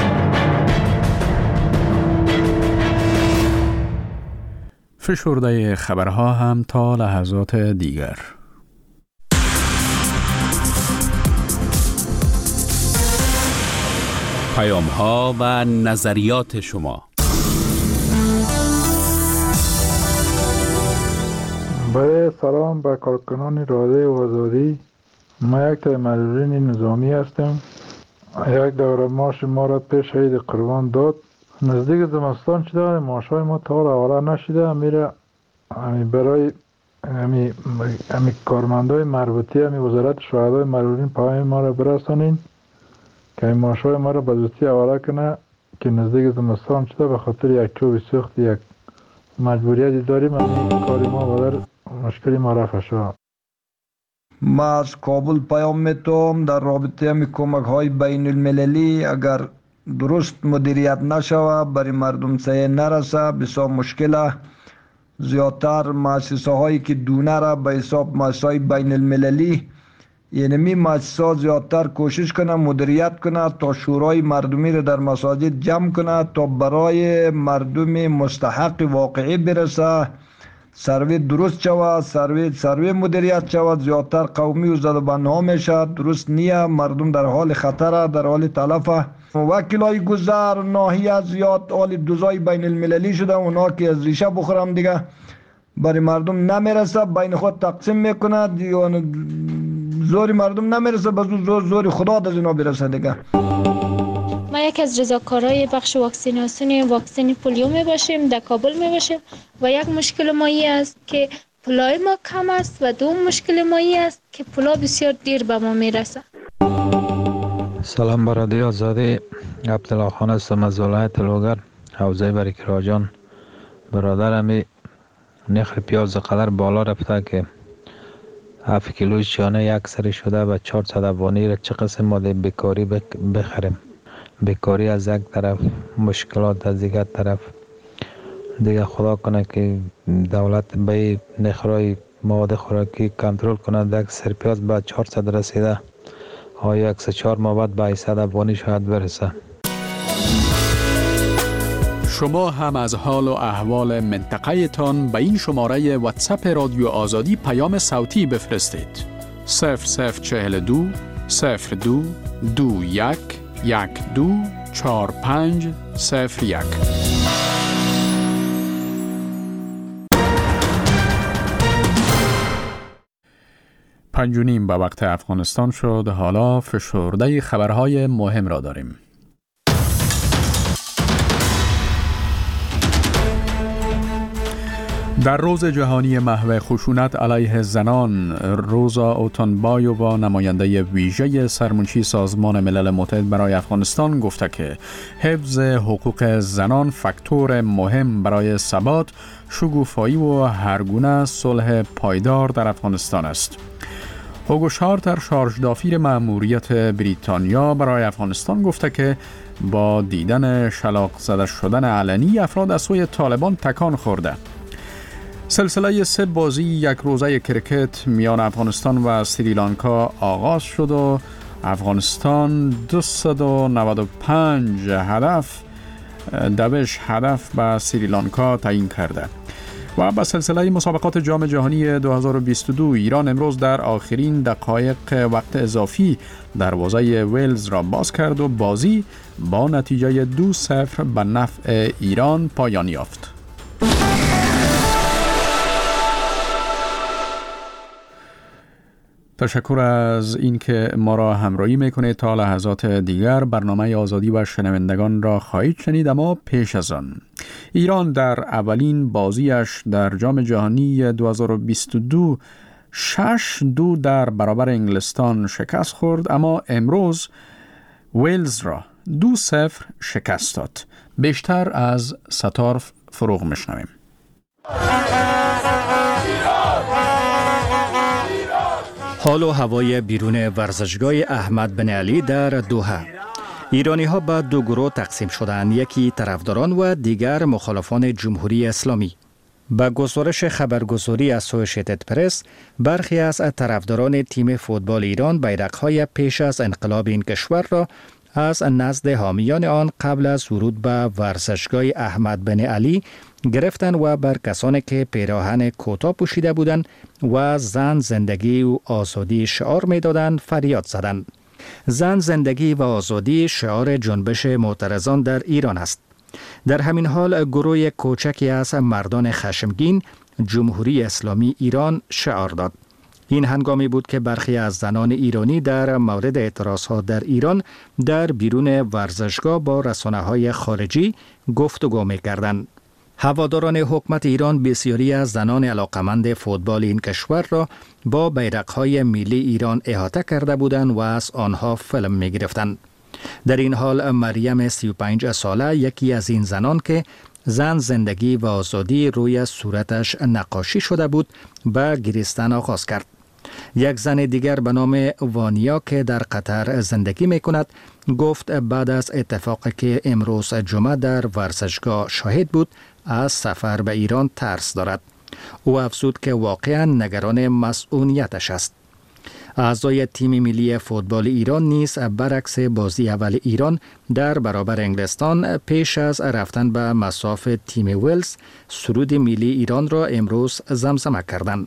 فشرده خبرها هم تا لحظات دیگر. پیام ها و نظریات شما. برای سلام به کارکنان رادیو آزادی. ما یک تا مسئولین نظامی هستم. یک دوره معاش ما را پیش عید قربان داد. نزدیک زمستان شده، معاشای ما تا حالا نشده. میره همی برای همی همی کارمندای مربوطی همی وزارت شهدای مسئولین پیام ما را برسانین که این معاشای ما را به زودی حواله کنه که نزدیک زمستان شده. به خاطر یک چوب سوخت یک مجبوریتی داریم. همین کاری ما بدر مشکلی ما رفع شد. ما از کابل پیام میتونم در رابطه می کمک های بین المللی اگر درست مدیریت نشوه برای مردم سعی نرسه بسیار مشکله. زیادتر مؤسسه هایی که دونه را به حساب مؤسسه های بین المللی، یعنی می مؤسسه زیادتر کوشش کنه مدیریت کنه تا شورای مردمی را در مساجد جمع کنه تا برای مردم مستحق واقعی برسه. سروی درست شود، سروی سروی مدیریت شود. زیادتر قومی و زدبانها میشه. درست نیه، مردم در حال خطره، در حال تلفه. وکیلای گذر ناحیه زیاد حال دوزای بین المللی شده. اونا که از ریشه بخورم دیگه برای مردم نمیرسه، بین خود تقسیم میکنه. زوری مردم نمیرسه، بس زور زوری خدا از اینا برسه دیگه. ما یکی از رضاکارای بخش واکسیناسیون واکسن پولیو می باشیم، در کابل می باشیم و یک مشکل ما این است که پولای ما کم است و دوم مشکل ما این است که پولا بسیار دیر به ما می رسه. سلام برادری آزادی، عبدالله خان هستم از ولایت لوگر، حوزه بریکراجان. برادرمی نخل پیاز قدر بالا رفته که هفت کیلوی چانه یک سری شده و چهارصد افغانی را چه قسم ماده بیکاری بخریم. بیکاری از یک طرف، مشکلات از دیگر طرف. دیگه خدا کنه که دولت به نخرای مواد خوراکی کنترل کنه. یک سری پیاز بعد چهارصد رسیده. آیا یک سه چهار ماه بعد به هشتصد افغانی شاید برسه. شما هم از حال و احوال منطقه تان به این شماره واتساپ رادیو آزادی پیام صوتی بفرستید. صفر صفر چهل دو صفر دو دو یک یک دو چهار پنج صفر یک. پنج و نیم به وقت افغانستان شد. حالا فشرده خبرهای مهم را داریم. در روز جهانی محو خشونت علیه زنان، روزا اوتانبایووا نماینده ویژه سرمنشی سازمان ملل متحد برای افغانستان گفته که حفظ حقوق زنان فاکتور مهم برای ثبات، شکوفایی و هرگونه صلح پایدار در افغانستان است. هوگو شارتر شارژ دافیر مأموریت بریتانیا برای افغانستان گفته که با دیدن شلاق زده شدن علنی افراد از سوی طالبان تکان خورده. سلسله سه بازی یک روزه کرکت میان افغانستان و سریلانکا آغاز شد و افغانستان دویست و نود و پنج هدف دوش هدف به سریلانکا تعیین کرده. و به سلسله مسابقات جام جهانی دو هزار و بیست و دو ایران امروز در آخرین دقایق وقت اضافی دروازه ویلز را باز کرد و بازی با نتیجه دو صفر به نفع ایران پایان یافت. تشکر از اینکه ما را همراهی میکنید. تا لحظات دیگر برنامه آزادی و شنوندگان را خواهید شنید، اما پیش از آن ایران در اولین بازیش در جام جهانی دو هزار و بیست و دو شش دو در برابر انگلستان شکست خورد، اما امروز ویلز را دو صفر شکست داد. بیشتر از ستار فروغ میشنویم. حال و هوای بیرون ورزشگاه احمد بن علی در دوحه. ایرانی ها به دو گروه تقسیم شدند، یکی طرفداران و دیگر مخالفان جمهوری اسلامی. با گزارش خبرگزاری اسوسییتد پرس، برخی از طرفداران تیم فوتبال ایران بیرق‌های پیش از انقلاب این کشور را از نزد حامیان آن قبل از ورود به ورزشگاه احمد بن علی گرفتند و بر کسانی که پیراهن کوتاه پوشیده بودند و زن زندگی و آزادی شعار می‌دادند فریاد زدند. زن زندگی و آزادی شعار جنبش معترضان در ایران است. در همین حال گروه کوچکی از مردان خشمگین جمهوری اسلامی ایران شعار داد. این هنگامی بود که برخی از زنان ایرانی در مورد اعتراضها در ایران در بیرون ورزشگاه با رسانه‌های خارجی گفتگو می‌کردند. هواداران حکومت ایران بسیاری از زنان علاقمند فوتبال این کشور را با بیرق‌های ملی ایران احاطه کرده بودند و از آنها فیلم می‌گرفتند. در این حال مریم سی و پنج ساله یکی از این زنان که زن زندگی و آزادی روی صورتش نقاشی شده بود به گریستن آغاز کرد. یک زن دیگر به نام وانیا که در قطر زندگی می کند گفت بعد از اتفاقی که امروز جمعه در ورزشگاه شاهد بود از سفر به ایران ترس دارد. او افزود که واقعا نگران مسئولیتش است. اعضای تیم ملی فوتبال ایران نیز برعکس بازی اول ایران در برابر انگلستان پیش از رفتن به مصاف تیم ویلز سرود ملی ایران را امروز زمزمه کردند.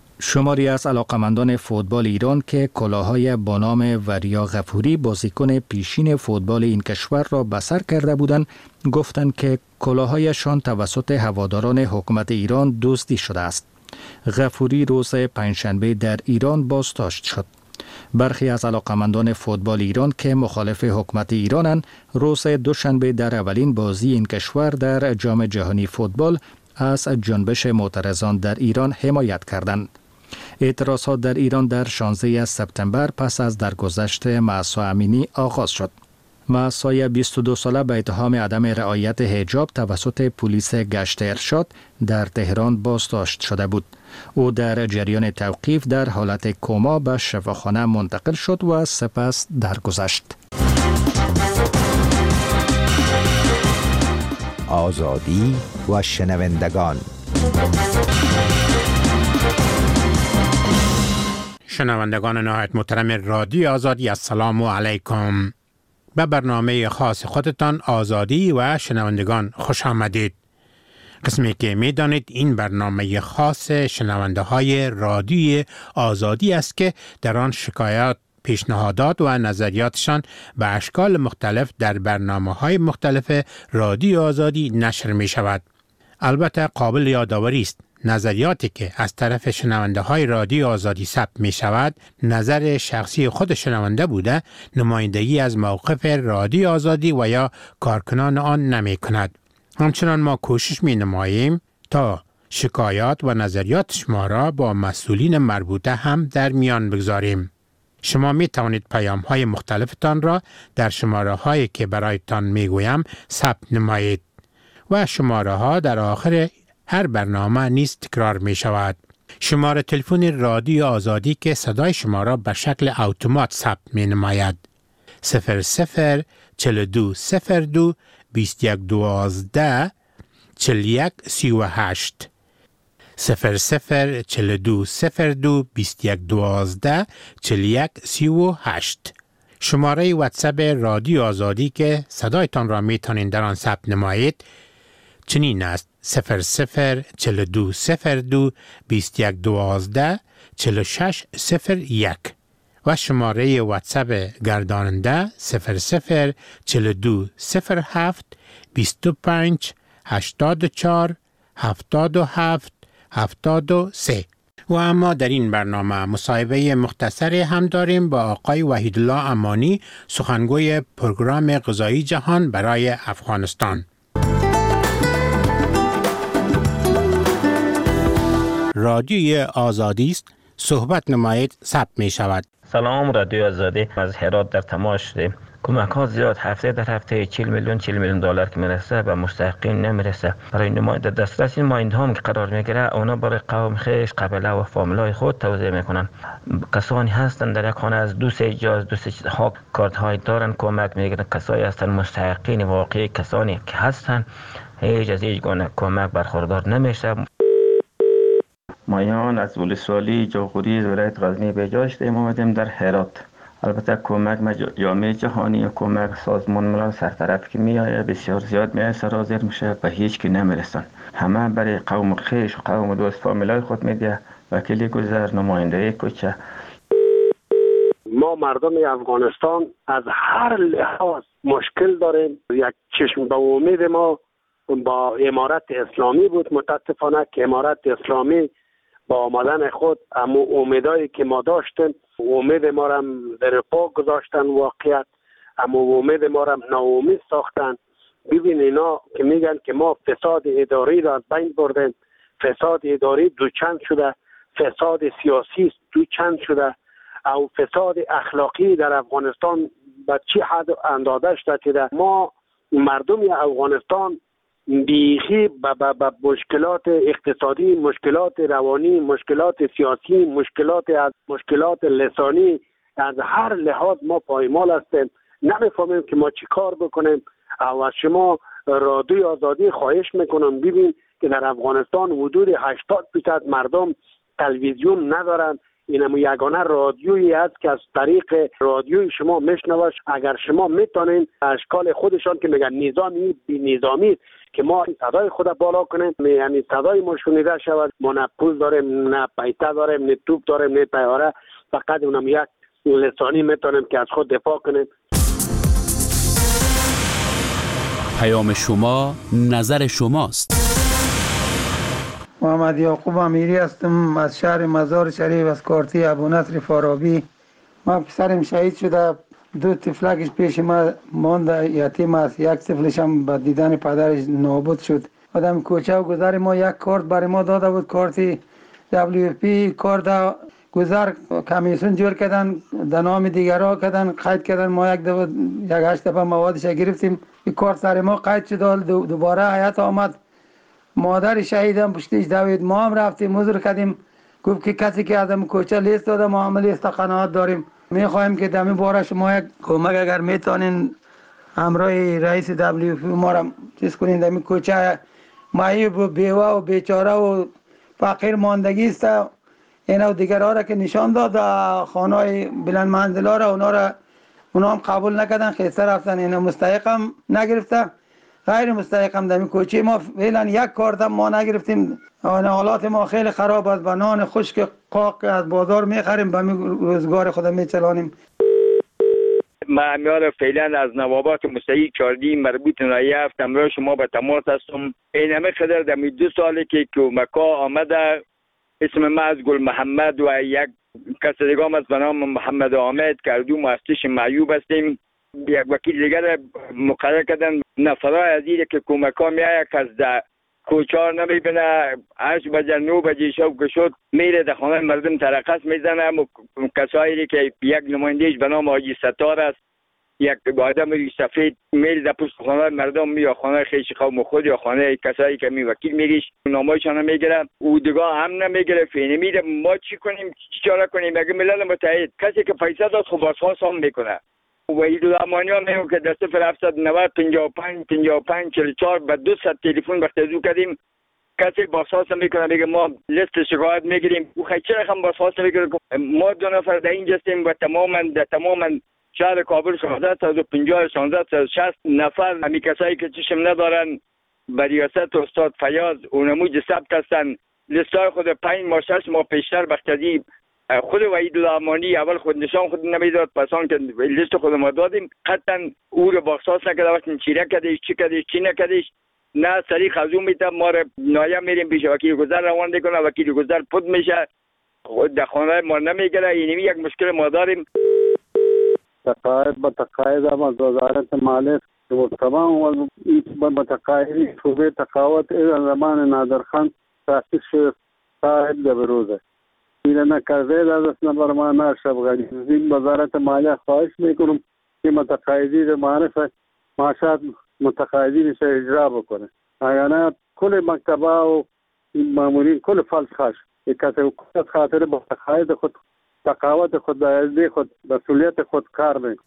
شماری از علاقمندان فوتبال ایران که کلاههای با نام وریا غفوری بازیکن پیشین فوتبال این کشور را به سر کرده بودند گفتند که کلاههایشان توسط هواداران حکومت ایران دزدی شده است. غفوری روز پنجشنبه در ایران بازداشت شد. برخی از علاقمندان فوتبال ایران که مخالف حکومت ایرانند روز دوشنبه در اولین بازی این کشور در جام جهانی فوتبال از جنبش معترضان در ایران حمایت کردند. اعتراضات در ایران در شانزده سپتامبر پس از درگذشت مهسا امینی آغاز شد. مهسا بیست و دو ساله به اتهام عدم رعایت حجاب توسط پلیس گشت ارشاد در تهران بازداشت شده بود. او در جریان توقیف در حالت کما به شفاخانه منتقل شد و سپس درگذشت. آزادی و شنوندگان. شنوندگان نهایت محترم رادیو آزادی، السلام علیکم. به برنامه خاص خودتان آزادی و شنوندگان خوش آمدید. قسمی که می دانید این برنامه خاص شنونده های رادیو آزادی است که در آن شکایات، پیشنهادات و نظریاتشان به اشکال مختلف در برنامه های مختلف رادیو آزادی نشر می شود. البته قابل یادآوری است نظریاتی که از طرف شنونده های رادیو آزادی ثبت می شود نظر شخصی خود شنونده بوده، نمایندگی از موقف رادیو آزادی و یا کارکنان آن نمی کند. همچنان ما کوشش می نماییم تا شکایات و نظریات شما را با مسئولین مربوطه هم در میان بگذاریم. شما می توانید پیام های مختلفتان را در شماره هایی که برایتان می گویم ثبت نمایید و شماره ها در آخر هر برنامه نیز تکرار می شود. شماره تلفن رادیو آزادی که صدای شما را به شکل اتومات ثبت می نماید. صفر صفر چل دو صفر دو بیست یک دوازده چل یک سی و هشت. صفر صفر چل دو صفر دو بیست یک دوازده چل یک سی و هشت. شماره واتساپ رادیو آزادی که صدایتان را می توانید در آن ثبت نمایید چنین است: صفر صفر چل دو صفر دو بیست یک دوازده چل شش صفر یک و شماره واتساپ گرداننده صفر صفر چل دو صفر هفت بیست و پنج هشتاد و چهار هفتاد و هفت هفتاد و سه. و اما در این برنامه مصاحبه مختصری هم داریم با آقای وحیدالله امانی، سخنگوی پروگرام غذایی جهان برای افغانستان. رادیوی آزادی است، صحبت نمایید، ثبت می شود. سلام، رادیو آزادی از هرات در تماس شدیم. کمک ها زیاد هفته در هفته چهل میلیون چهل میلیون دلار که میرسه به مستحقین نمیرسه. برای نماینده دسترس این مایند هم که قرار میگیره اونا برای قوم خیش، قبیله و فامیلای خود توزیع میکنن. کسانی هستن در یک خانه از دو سه جا دو سه ها کارت های دارن کمک میگیرن. کسایی هستن مستحقین واقعی، کسانی که هستن هیچ از هیچ گونه کمک برخوردار نمیشه. مایان از ولسوالی جاغوری ولایت غزنی به جا شدیم اومدیم در هرات. البته کمک جامعه جهانی و کمک سازمان ملل سرطرف که میآید بسیار زیاد میآید سرازیر میشه به هیچ کی نمیرسن. همه برای قوم خیش و قوم دوست فامیلای خود میده. وکیل گذر، نماینده کوچه. ما مردم افغانستان از هر لحاظ مشکل داریم. یک چشم به امید ما با امارت اسلامی بود، متاسفانه که امارت اسلامی با آمدن خود اما امیدایی که ما داشتیم امید ما را در پا گذاشتن واقعیت، اما امید ما را ناامید ساختن. ببین اینا که میگن که ما فساد اداری را از بین بردیم، فساد اداری دو چند شده، فساد سیاسی دو چند شده، او فساد اخلاقی در افغانستان به چه حد اندازه شده. ما مردم افغانستان بیخی با مشکلات اقتصادی، مشکلات روانی، مشکلات سیاسی، مشکلات از مشکلات لسانی، از هر لحاظ ما پایمال هستیم. نمیفهمیم که ما چی کار بکنیم. و از شما رادیوی آزادی خواهش میکنم ببین که در افغانستان حدود هشتاد درصد مردم تلویزیون ندارن. اینم یگانه رادیویی است که از طریق رادیوی شما میشنوش. اگر شما میتونین اشکال خودشان که میگن نظامی بی نظامی که ما صدای خود بالا کنیم، یعنی صدای ما شنیده شود. ما نه پوز داریم، نه پیته داریم، نه توپ داریم، نه طیاره، فقط اونم یک لسانی میتونیم که از خود دفاع کنیم. پیام شما، نظر شماست. محمد یعقوب امیری هستم از شهر مزار شریف از کارتی ابو نصر فارابی. ما پسرم شهید شده، دو طفلکش پیش ما مانده، یتیم است. یک طفلش هم با دیدن پدرش نابود شد. آدم کوچه و گذر ما یک کارت برای ما داده بود، کارتی دبلیو پی. کارت گذر کمیسیون جور کردن، در نام دیگرها کردن، قید کردن. ما یک دفعه یک هشت دفعه موادش گرفتیم، این کارت سر ما قید شد. دوباره حیات آمد، مادر شهیدم پشتیش دوید. ما هم رفتیم حضور کردیم، گفت که کسی که آدم کوچه لیست داده ما هم لیست قناعت داریم. میخوایم که دمی باره شما یک کمک اگر میتونین همراه رئیس دبلیو پی ما را چیز کنین. دمی کوچه معیوب و بیوه و بیچاره و فقیر ماندگی است. اینا و دیگر ها را که نشان داد خانه‌های بلند منزل ها را اونا را اونا هم قبول نکردن، خیسته رفتن. اینا مستحق هم نگرفته، غیر مستحق هم دمی کوچه ما فعلا یک کارت هم ما نگرفتیم. حالات ما خیلی خراب است، بنان خشک قاق از بازار میخریم، به روزگار خود میچلانیم. ما امیار فعلا از نوابات مستحق چاردی مربوط نایه هفت امرای شما به تماس هستم. این همه خدر دمی دو ساله که کمکا آمده، اسم ما از گل محمد و یک کس دیگه هم از به نام محمد آمد که دو مؤسسش معیوب هستیم. یک وکیل دیگر مقرر کردن. نفرای عزیزی که کمکا میایه کس در کوچار نمیبینه، هشت بجه نو بجه شب که شد میره در خانه مردم ترقص میزنه. کسایی که یک نمایندهش به نام حاجی ستار است، یک آدم ری سفید میره در پشت خانه مردم یا خانه خیش قوم خود یا خانه کسایی که می وکیل میریش نامایشان نمیگیره، او دیگه هم نمیگیره. فینه میره. ما چی کنیم؟ چی چاره کنیم؟ اگه ملل متحد کسی که پیسه داد خب بازخواس هم میکنه. وحید الامانی ها میگم که در صفر هفتصد و نود پنجاه و پنج پنجاه و پنج چهل و چهار به دو صد تلفن بختزو کردیم. کسی بازخواس میکنه میگه ما لیست شکایت میگیریم. او خیلی چه رقم بازخواس میکنه؟ ما دو نفر در اینجا هستیم و تماما در تماما شهر کابل شانزده و پنجاه شانزده و شصت نفر همی کسایی که چشم ندارن به ریاست استاد فیاض اونموج ثبت هستن. لیستای خود پنج ماه شش ماه پیشتر بختزی خود وحید الامانی اول خود نشان خود نمیداد، پسان که لیست خود ما دادیم قطعا او رو بازخواس نکرده. وقتی چی کردیش چی کردیش چی نکردیش نه سریع خزو میتم ما رو نایم میریم پیش وکیل گذر روان میکنه، وکیل گذر پود میشه در خانه ما نمیگره. اینمی یک مشکل ما داریم. تقاعد به تقاعد هم از وزارت مالیه و تمام متقاعدین شعبه تقاعد از زمان نادرخان تاسیس شد تا حد بروزه این نکرده در دست نبر ما نشب غنی این وزارت مالیه خواهش میکنم که متقاعدین معرف معاشات متقاعدینش اجرا بکنه. اگر کل مکتبه و مامورین کل فلس خاش یک خاطر با تقاعد خود تقاعد خود از خود مسئولیت خود کار میکنه.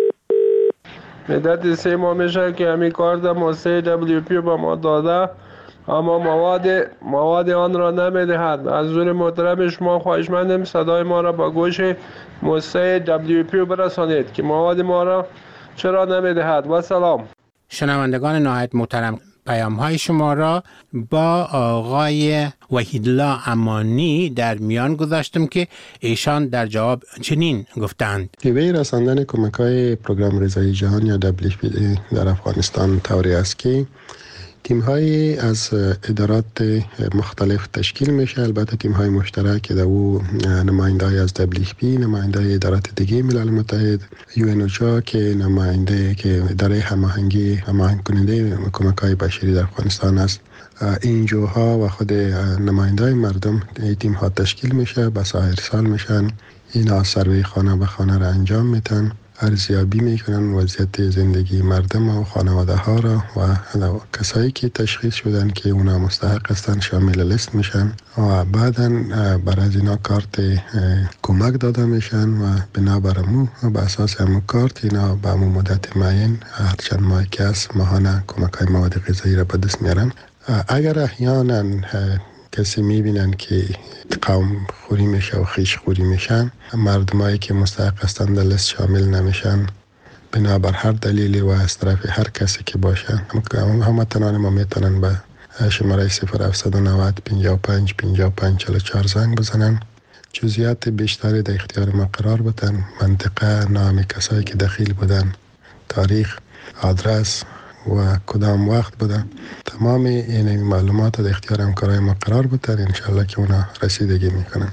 مدت سه ماه میشه که همین کار در موسسه دبلیو پی با ما داده اما مواد مواد آن را نمیدهد. از حضور محترم شما خواهشمندم صدای ما را با گوش موسسه دبلیو پی برسانید که مواد ما را چرا نمیدهد. و سلام. شنوندگان نهایت محترم، پیام های شما را با آقای وحیدالله امانی در میان گذاشتم که ایشان در جواب چنین گفتند: شیوه رساندن کمک های پروگرام رضایی جهان یا دبلیو پی در افغانستان طوری است که تیم های از ادارات مختلف تشکیل میشه. البته تیم های مشترک که در او نماینده های از دبلیو پی، نماینده های ادارات دیگه ملل متحد، یو ان اوچا که نماینده که اداره هماهنگی هماهنگ کننده کمک های بشری در افغانستان است، این جوها و خود نماینده های مردم این تیم ها تشکیل میشه. بس ارسال میشن، اینا سروی خانه به خانه را انجام میتن، ارزیابی میکنن وضعیت زندگی مردم و خانواده ها را و کسایی که تشخیص شدن که اونا مستحق هستن شامل لیست میشن و بعدا بر از اینا کارت کمک داده میشن و بنابر امو و به اساس امو کارت اینا به امو مدت معین هر چند ماه که هست ماهانه کمک های مواد غذایی را به دست میارن. اگر احیانا کسی میبینن که قوم خوری میشه و خیش خوری میشن، مردمایی که مستحق هستند در لیست شامل نمیشن بنابر هر دلیلی و از طرف هر کسی که باشه، همه تنان ما میتونن به شماره صفر هفتصد و نود پنجاه و پنج پنجاه و پنج چهل و چهار زنگ بزنن، جزئیات بیشتری در اختیار ما قرار بدن، منطقه، نام کسایی که دخیل بودن، تاریخ، آدرس و کدام وقت بوده، تمام این معلومات در اختیار همکارای ما قرار بده. انشالله که اونا رسیدگی میکنن.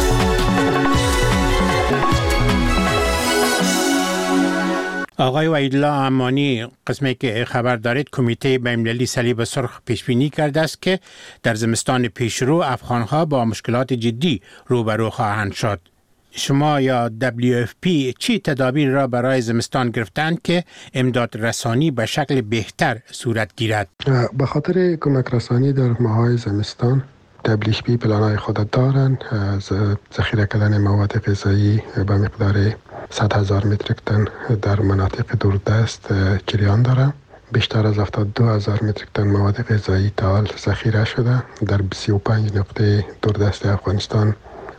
آقای وحیدالله امانی، قسمی که خبر دارید کمیته بین‌المللی صلیب سرخ پیش بینی کرده است که در زمستان پیشرو افغان‌ها با مشکلات جدی روبرو خواهند شد. شما یا دبلیو اف پی چی تدابیر را برای زمستان گرفتند که امداد رسانی به شکل بهتر صورت گیرد؟ به خاطر کمک رسانی در ماهای زمستان دبلیو اف پی پلان‌های خود دارند. از ذخیره کردن مواد غذایی به مقدار صد هزار متریک تن در مناطق دوردست جریان دارد. بیشتر از هفتاد و دو هزار متریک تن مواد غذایی تا حال ذخیره شده در سی و پنج نقطه دوردست افغانستان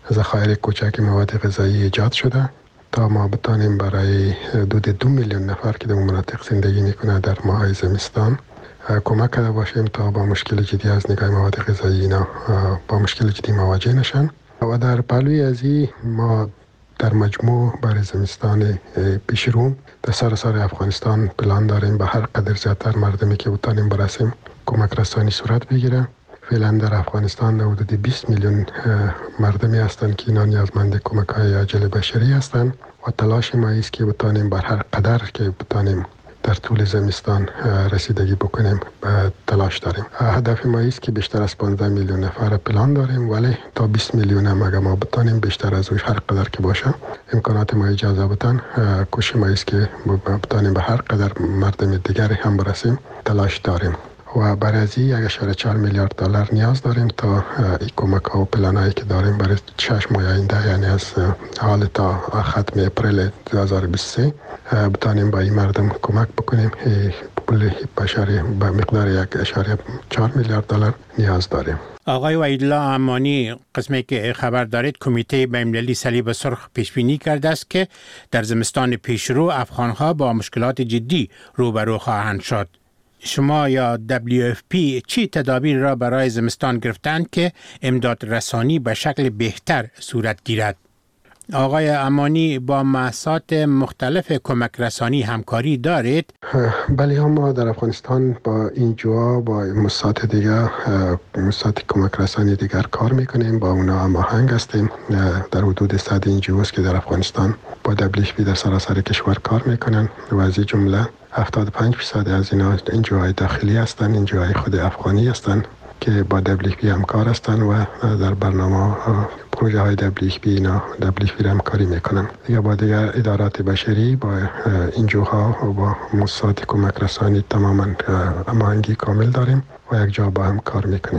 ذخایر کوچک مواد غذایی ایجاد شده تا ما بتانیم برای حدود دو میلیون نفر که در مناطق زندگی میکنه در ماهای زمستان کمک کرده باشیم تا با مشکل جدی از نگاه مواد غذایی اینا با مشکل جدی مواجه نشن. و در پهلوی ازی ما در مجموع برای زمستان پیش رو در سراسر افغانستان پلان داریم به هر قدر زیادتر مردمی که بتانیم برسیم کمک رسانی صورت بگیره. فعلا در افغانستان در حدود بیست میلیون مردمی هستند که اینا نیازمند کمک های عاجل بشری هستند و تلاش ما است که بتانیم بر هر قدر که بتانیم در طول زمستان رسیدگی بکنیم به تلاش داریم. هدف ما است که بیشتر از پانزده میلیون نفر پلان داریم، ولی تا بیست میلیون هم اگر ما بتانیم بیشتر از اوش هر قدر که باشه امکانات ما اجازه بدن کوشش ما است که بتانیم به هر قدر مردم دیگری هم برسیم تلاش داریم. و برای از این یک اشاره چهار میلیارد دلار نیاز داریم تا این کمک ها و پلان هایی که داریم برای شش ماه آینده، یعنی از حال تا ختم اپریل دو هزار و بیست و سه بتانیم با این مردم کمک بکنیم. پول بشری به مقدار یک اشاره چهار میلیارد دلار نیاز داریم. آقای وحیدالله امانی، قسمی که خبر دارید کمیته بین‌المللی صلیب سرخ پیش بینی کرده است که در زمستان پیشرو افغان‌ها با مشکلات جدی روبرو خواهند شد. شما یا دبلیو اف پی چی تدابیر را برای زمستان گرفتند که امداد رسانی به شکل بهتر صورت گیرد؟ آقای امانی، با مؤسسات مختلف کمک رسانی همکاری دارید؟ بله، ما در افغانستان با این جوا با مؤسسات دیگر مؤسسات کمک رسانی دیگر کار میکنیم، با اونا هماهنگ هستیم. در حدود صد این جواست که در افغانستان با دبلیو اف پی در سراسر کشور کار میکنن و از این جمله هفتاد و پنج درصد از اینا این جوهای داخلی هستن، این جوهای خود افغانی هستن که با دبلیو اف پی همکار هستن و در برنامه پروژه های دبلیو اف پی اینا دبلیو اف پی همکاری میکنن. یا با دیگر ادارات بشری با این جوها و با مؤسسات کمک رسانی تماما هماهنگی کامل داریم و یک جا با هم کار میکنیم.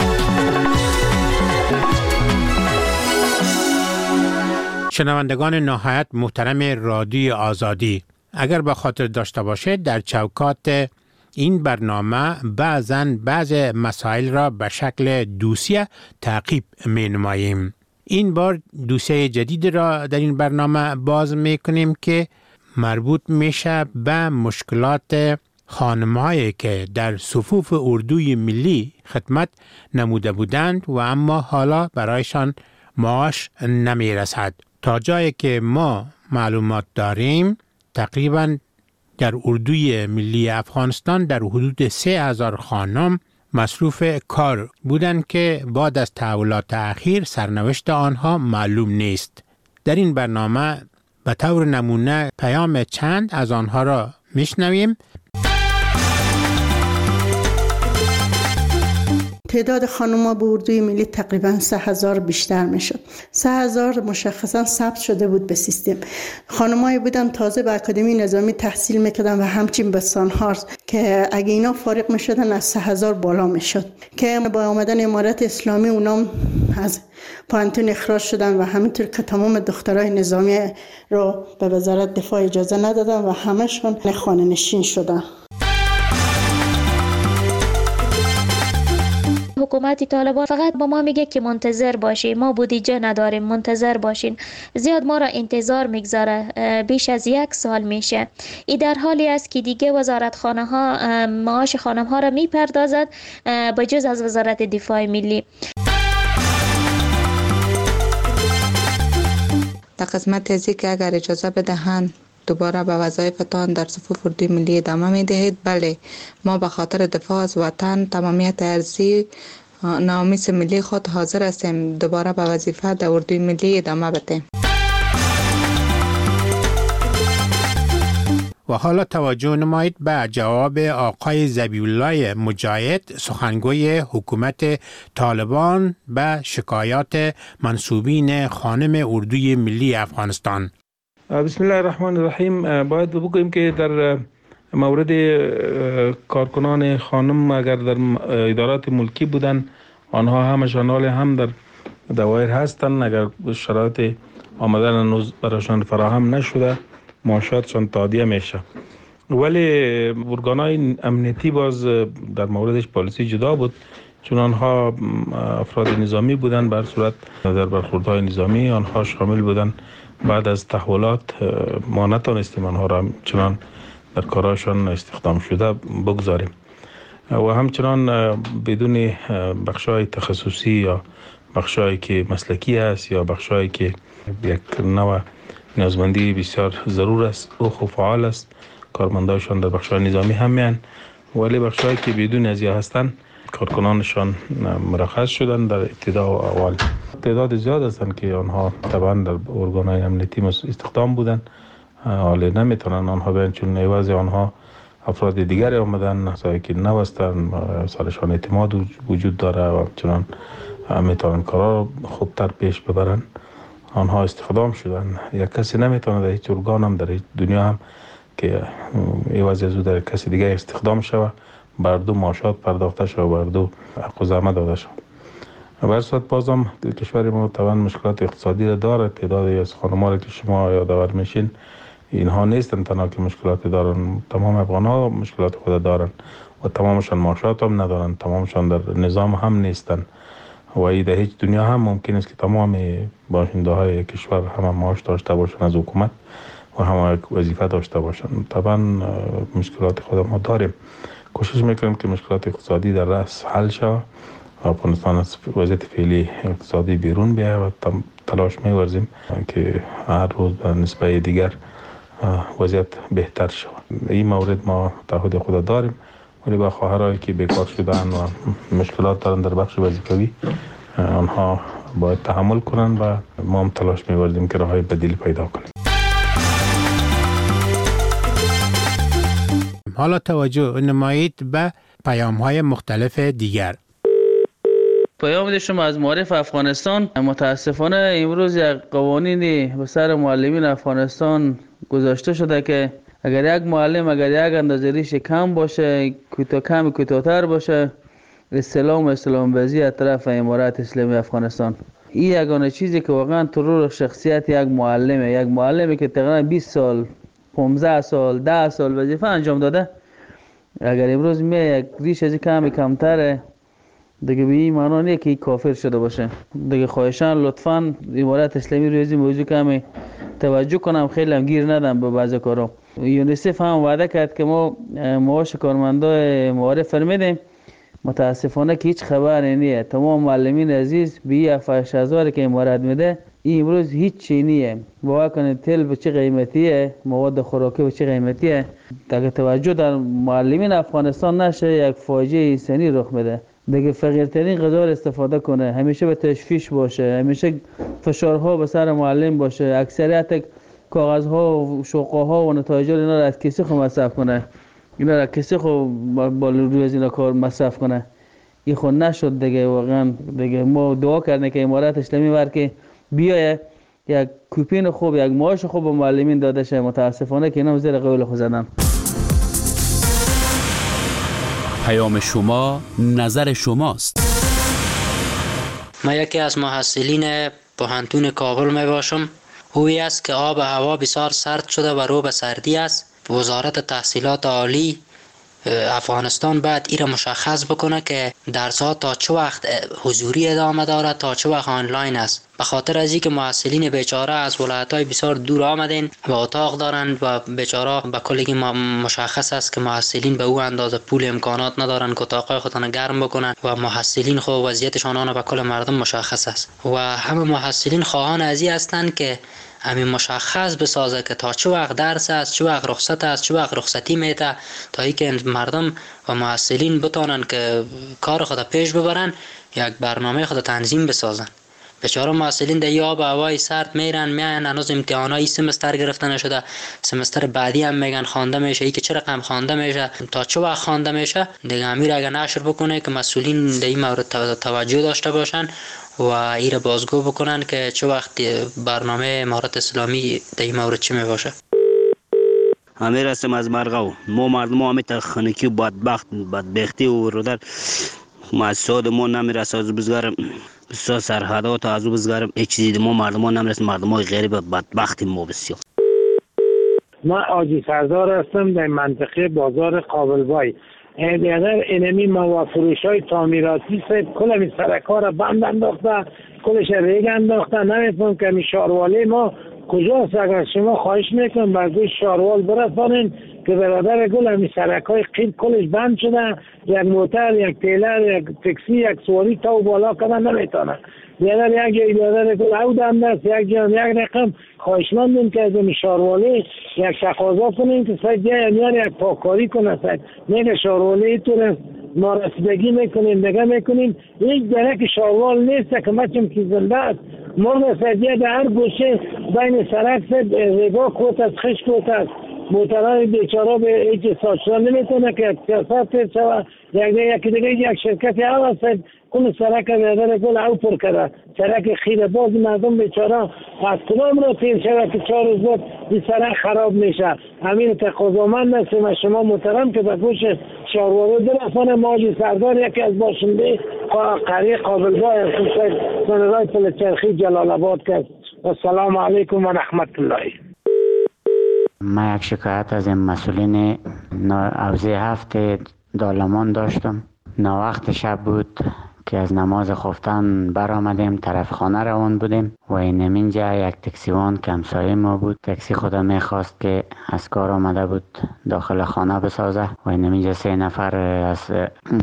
شنوندگان نهایت محترم رادیو آزادی، اگر به خاطر داشته باشید در چوکات این برنامه بعضاً بعض مسائل را به شکل دوسیه تعقیب می نماییم. این بار دوسیه جدید را در این برنامه باز می کنیم که مربوط میشه به مشکلات خانم‌هایی که در صفوف اردوی ملی خدمت نموده بودند و اما حالا برایشان معاش نمی رسد. تا جایی که ما معلومات داریم تقریباً در اردوی ملی افغانستان در حدود سه هزار خانم مصروف کار بودند که بعد از تحولات اخیر سرنوشت آنها معلوم نیست. در این برنامه به طور نمونه پیام چند از آنها را میشنویم. تعداد خانم‌ها به اردوی ملی تقریباً سه هزار بیشتر میشد. سه هزار مشخصاً ثبت شده بود به سیستم. خانم‌هایی بودن تازه به اکادمی نظامی تحصیل میکردن و همچنین به سانهارز که اگه اینا فارغ میشدن از سه هزار بالا میشد که با آمدن امارت اسلامی اونام از پانتون اخراج شدن و همینطور که تمام دخترای نظامی رو به وزارت دفاع اجازه ندادن و همشون خانه نشین شدن. حکومت طالبان فقط با ما میگه که منتظر باشین، ما بودجه نداریم، منتظر باشین. زیاد ما را انتظار میگذاره، بیش از یک سال میشه. این در حالی است که دیگه وزارت خانه ها معاش خانم ها را میپردازد به جز از وزارت دفاع ملی. در قسمت ازی که اگر اجازه بدهند دوباره به وظایفتان در صفوف اردوی ملی ادامه می دهید. بله، ما به خاطر دفاع از وطن تمامیت ارضی نامیس ملی خود حاضر هستیم دوباره به وظیفه در اردوی ملی ادامه بدهیم. و حالا توجه نمایید به جواب آقای ذبیح‌الله مجاهد، سخنگوی حکومت طالبان به شکایات منسوبین خانم اردوی ملی افغانستان. بسم الله الرحمن الرحیم. باید بگوییم که در مورد کارکنان خانم اگر در ادارات ملکی بودن آنها همشان حال هم در دوایر هستند. اگر شرایط آمدن هنوز برایشان فراهم نشده معاشاتشان تادیه میشه، ولی ارگانهای امنیتی باز در موردش پالیسی جدا بود چون آنها افراد نظامی بودند، بر صورت در برخوردهای نظامی آنها شامل بودند. بعد از تحولات ما نتونستیم آنها را چنان در کاراشان استخدام شده بگذاریم و همچنان بدون بخشای تخصصی یا بخشایی که مسلکی است یا بخشایی که یک نوع نیازمندی بسیار ضرور است او خوب فعال است. کارمندایشان در بخشای نظامی هم میان، ولی بخشایی که بدون از یا هستند کارکنانشان مرخص شدن در ابتدا و اول. تعداد زیاد هستند که آنها طبعا در ارگان‌های امنیتی استخدام بودند، حالا نمیتونن آنها بیان چون عوض آنها افراد دیگری آمدن که نوستن، سالشان اعتماد وجود داره و چنان میتونن کارا خوبتر پیش ببرن. آنها استخدام شدن. یک کسی نمیتونه در هیچ ارگان هم در هیچ دنیا هم که عوض از او در کسی دیگه استخدام شوه بر دو معاشات پرداخته شوه، بر دو حق و زحمت داده شوه. بر صورت بازم کشور ما طبعا مشکلات اقتصادی را داره. تعدادی از خانم‌ها که شما یادآور میشین اینها نیستن تنها که مشکلات دارن، تمام افغان‌ها مشکلات خود دارن و تمامشان معاشات هم ندارن، تمامشان در نظام هم نیستن و این در هیچ دنیا هم ممکن است که تمام باشنده های کشور هم معاش داشته باشن از حکومت و هم وظیفه داشته باشن. طبعا مشکلات خود ما داریم. کوشش میکنیم که مشکلات اقتصادی در رأس حل شود و افغانستان از وضعیت فعلی اقتصادی بیرون بیاید و تلاش می‌ورزیم که هر روز به نسبت دیگر وضعیت بهتر شود. این مورد ما تعهد خود داریم، ولی با خواهرایی که بیکار شدن و مشکلات دارن در بخش وظیفوی آنها باید تحمل کنن و ما هم تلاش می‌ورزیم که راههای بدیل پیدا کنیم. حالا توجه نمایید به پیام‌های مختلف دیگر. پیام شما از معارف افغانستان. متاسفانه امروز یک قوانینی به سر معلمین افغانستان گذاشته شده که اگر یک معلم اگر یک اندازه ریش کم باشه، کوتاه کم کوتاه‌تر باشه، استلام استلام بازی از طرف امارات اسلامی افغانستان. این یگانه چیزی که واقعا ترور شخصیت یک معلمه، یک معلمی که تقریبا بیست سال پانزده سال ده سال وظیفه انجام داده، اگر امروز می یک ریش از کم کمتره دیگه به این معنا نیست که کافر شده باشه. دیگه خواهشان لطفاً امارات اسلامی روی این موضوع کمی توجه کنم، خیلی هم گیر ندم به بعضی کارا. یونیسف هم وعده کرد که ما معاش کارمندای معارف فرمیدیم، متاسفانه که هیچ خبری نیست. تمام معلمین عزیز به هفتاد هزار که امارات میده این امروز هیچ چی نیست. باور کنید تل به چه قیمتیه، مواد خوراکی به چه قیمتیه. اگه توجه در معلمین افغانستان نشه یک فاجعه انسانی رخ میده. دیگه فقیرترین غذا استفاده کنه، همیشه به تشویش باشه، همیشه فشارها به سر معلم باشه، اکثریت کاغذها و شوقها و نتایج اینا را از کسی خو مصرف کنه، اینا را کسی خو با روی از اینا کار مصرف کنه. این خود نشد دیگه. واقعا دیگه ما دعا کردیم که امارات اسلامی ور که بیایه یک کوپین خوب، یک معاش خوب به معلمین داده شه. متاسفانه که اینا زیر قول خود زدن. پیام شما نظر شماست. ما یکی از محصلین پوهنتون کابل می باشم. هوی است که آب و هوا بسیار سرد شده و رو به سردی است. وزارت تحصیلات عالی افغانستان باید این را مشخص بکنه که درس‌ها تا چه وقت حضوری ادامه دارد، تا چه وقت آنلاین است. به خاطر از اینکه محصلین بیچاره از ولایت‌های بسیار دور آمدن و اتاق دارند و بیچاره به کلی مشخص است که محصلین به او اندازه پول امکانات ندارند که اتاقای خودشان گرم بکنند و محصلین خو وضعیتشان آن به کل مردم مشخص است و همه محصلین خواهان از این هستند که همین مشخص بسازه که تا چه وقت درس است، چه وقت رخصت است، چه وقت رخصتی میده، تا اینکه مردم و محصلین بتونن که کار خود پیش ببرن، یک برنامه خود تنظیم بسازن. بیچاره محصلین در آب و هوای سرد میرن میان، هنوز امتحانای سمستر گرفته نشده، سمستر بعدی هم میگن خوانده میشه. ای که چه رقم خوانده میشه، تا چه وقت خوانده میشه، دیگه امیر اگه نشر بکنه که مسئولین در این مورد توجه داشته باشن و ایره بازگو بکنن که چه وقت برنامه امارات اسلامی در این مورد چی می باشه. امیر هستم از مرغاو. ما مردم همه خنکی و بدبخت بدبختی و رودر مسعود ما نمیرسه از بزرگم بسیار سرحدات از بزرگم هیچ چیزی ما مردم ها نمیرسه. مردم های غریب بدبختی ما بسیار. من آجی سردار هستم در منطقه بازار قابلبای. بیادر اینمی مواد فروش های تعمیراتی سید کل می سرکا را بند انداخته، کلش ریگ انداخته. نمیتونم که می شارواله ما کجاست؟ اگر شما خواهش میکنم برگوی شاروال برسانین که برادر گل همی سرکای قیل کلش بند شده، یک موتر، یک تیلر، یک تکسی، یک سواری تا و بالا کردن نمیتونه. بیادر یک جایی بیادر گل او دم دست، یک جایی یک رقم خواهشمندیم که از این شارواله یک تقاضا کنیم که سید جای امیان یک پاکاری کنه. سید میگه شارواله ایتون ما رسیدگی میکنیم دیگه میکنیم، هیچ درک شاروال نیست که مچم که زنده است. مرد سیدیه در هر گوشه بین سرک سید ریگا کوت است، خش کوت است. موترهای بیچاره به هیچ ساچران نمیتونه که سیاست تیر شوه. یک یکی دیگه یک شرکت او هست کل سرک بیادر گل او پر کرده، سرک خیره باز مردم بیچاره از کدام را تیر شوه که چهار روز بعد این سرک خراب میشه. همین تقاضامند هستیم شما محترم که به گوش شاروال برسانه. ماجی سردار یکی از باشنده قریه قابلگاه سنرهای پلچرخی جلال آباد کرد. السلام علیکم و رحمت الله. من یک شکایت از این مسئولین حوزه هفت دالمان داشتم. ناوقت شب بود که از نماز خفتن برآمدیم، طرف خانه روان بودیم و این اینجا یک تکسیوان که همسایه ما بود، تکسی خودم میخواست که از کار آمده بود داخل خانه بسازه و این اینجا سه نفر از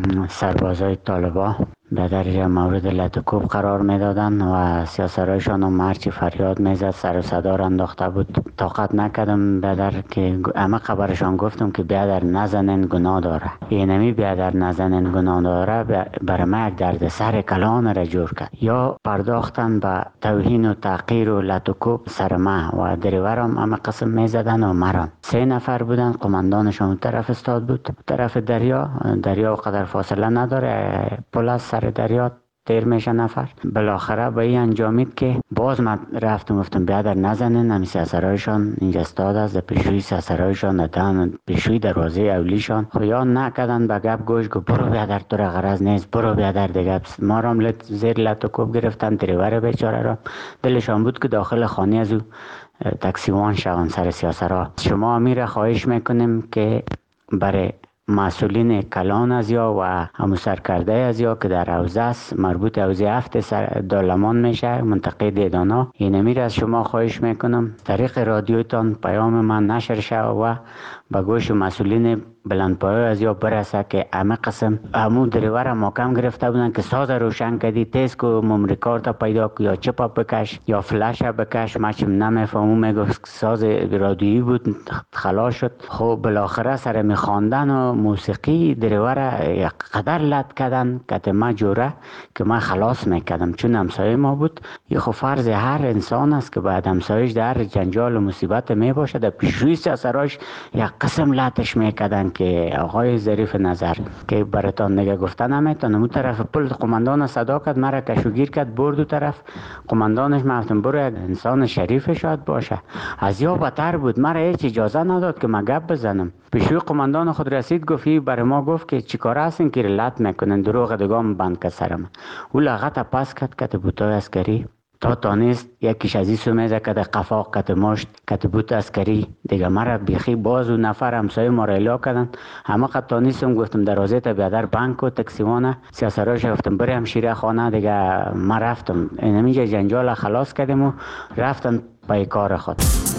سربازای طالبا به درجه مورد لطکوب قرار میدادن و سیاسرایشان هم هرچی فریاد میزد سر و صدا را انداخته بود. طاقت نکردم بیادر که همه خبرشان گفتم که بیادر نزنین گناه داره، اینمی بیادر نزنین گناه داره برای ما یک درد سر کلان را جور کرد. یا پرداختن به توهین و تحقیر و لطکوب سر ما و دریورم همه قسم میزدن و مرام. سه نفر بودن، قماندانشان طرف استاد بود، طرف دریا دریا قدر فاصله نداره، پلاس سر دریا تیر میشه نفر. بالاخره به این انجامید که باز من رفتم گفتم بیادر نزنین، همی سرسرایشان اینجا استاد است، پیشوی سرسرایشان دادن پیشوی دروازه اولیشان خو نکردن. به گپ گوش گفت برو بیادر تو را غرض نیست، برو بیادر دیگه. ما را لط زیر لطکوب گرفتن، دریور بیچاره را دلشان بود که داخل خانه از او تکسیوان شوند سر سیاسرا. شما امیر خواهش میکنیم که برای مسئولین کلان از یا و همو سرکرده از یا که در حوزه است مربوط حوزه هفت دالمان میشه منطقه دیدانا، این امیر از شما خواهش میکنم طریق رادیوتان پیام من نشر شود و به گوش مسئولین بلندپایه از یا برسه که همه قسم همو دریور محکم گرفته بودن که ساز روشن کردی تیز کو ممری کارت پیدا کو یا چپا بکش یا فلش بکش. مچم نمیفهمم میگفت ساز رادیویی بود خلاص شد. خب بالاخره سر میخواندن و موسیقی دریور یک قدر لط کردن که ما جوره که من خلاص میکردم چون همسایه ما بود. یه خب فرض هر انسان است که بعد همسایش در جنجال و مصیبت میباشه در پیشروی سراش یک قسم لطش میکردن که آقای ظریف نظر که براتان نگه گفتن نمیتونم. اون طرف پل قماندان صدا کرد مرا کشوگیر کرد برد. و طرف قماندانش گفتم برو یک انسان شریف شاید باشه. از یا بدتر بود، مرا هیچ اجازه نداد که من گپ بزنم. پیشوی قماندان خود رسید گفتی برای ما گفت که چیکار هستین که لط میکنن دروغ دگام بند که سرم. او لغت پاس کرد کت بوتای عسکری تا تانست یکیش از این سومیزه کده قفاق کده مشت کده بوت عسکری دیگه مرا بیخی باز و نفر همسایه ما را الا کردن. همه قد تانستم گفتم دروازه تا بیادر بانک و تکسیوانه سیاسراش گفتم بری همشیره خانه دیگه. ما رفتم اینجا جنجال خلاص کردیم و رفتن پای کار خود.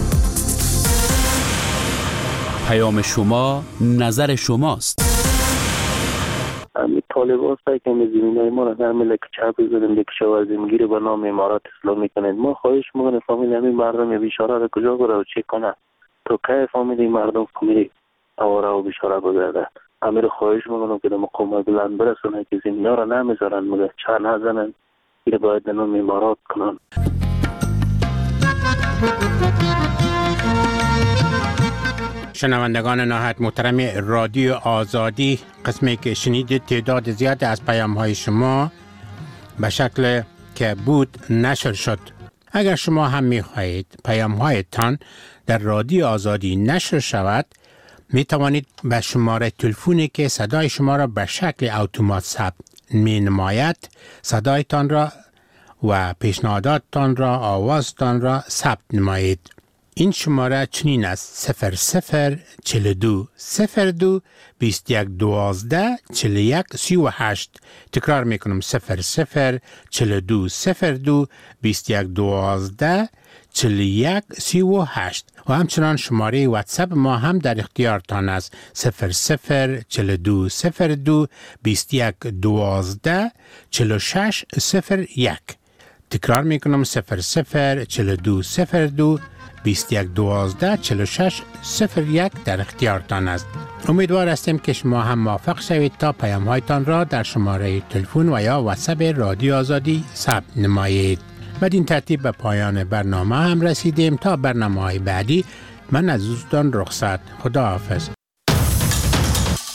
پیام شما نظر شماست. امی طالب هست که می زمین های ما را در ملک چه بزنیم دیگه شوازیم گیره به نام امارات اسلامی کنید. ما خواهش میکنیم فامیل همین مردم بیچاره را کجا بره و چه کنه تو که فامیل این مردم فامیل آواره و بیچاره بگرده. امیر خواهش میکنم که در مقام بلند برسونه که زمین ها را نمیذارن مگه چه نزنن گیره باید به نام امارات کنن. شنوندگان نهایت محترم رادیو آزادی، قسمی که شنیدید تعداد زیاد از پیام های شما به شکل که بود نشر شد. اگر شما هم می خواهید پیام هایتان در رادیو آزادی نشر شود می توانید به شماره تلفنی که صدای شما را به شکل اتومات ثبت می نماید صدایتان را و پیشنهاداتتان را آوازتان را ثبت نمایید. این شماره چنین است: صفر صفر چل دو صفر دو بیست یک دوازده چل یک سی و هشت. تکرار میکنم: صفر صفر چل دو صفر دو بیست یک دوازده چل یک سی و هشت. و همچنان شماره واتساپ ما هم در اختیارتان است: صفر صفر چل دو صفر دو بیست یک دوازده چل شش صفر یک. تکرار میکنم: صفر صفر چل دو صفر دو بیست یک دوازده چل شش صفر یک در اختیارتان است. امیدوار هستیم که شما هم موفق شوید تا پیام هایتان را در شماره تلفن و یا واتساپ رادیو آزادی ثبت نمایید. بدین ترتیب به پایان برنامه هم رسیدیم. تا برنامه های بعدی من از دوستان رخصت. خدا حافظ.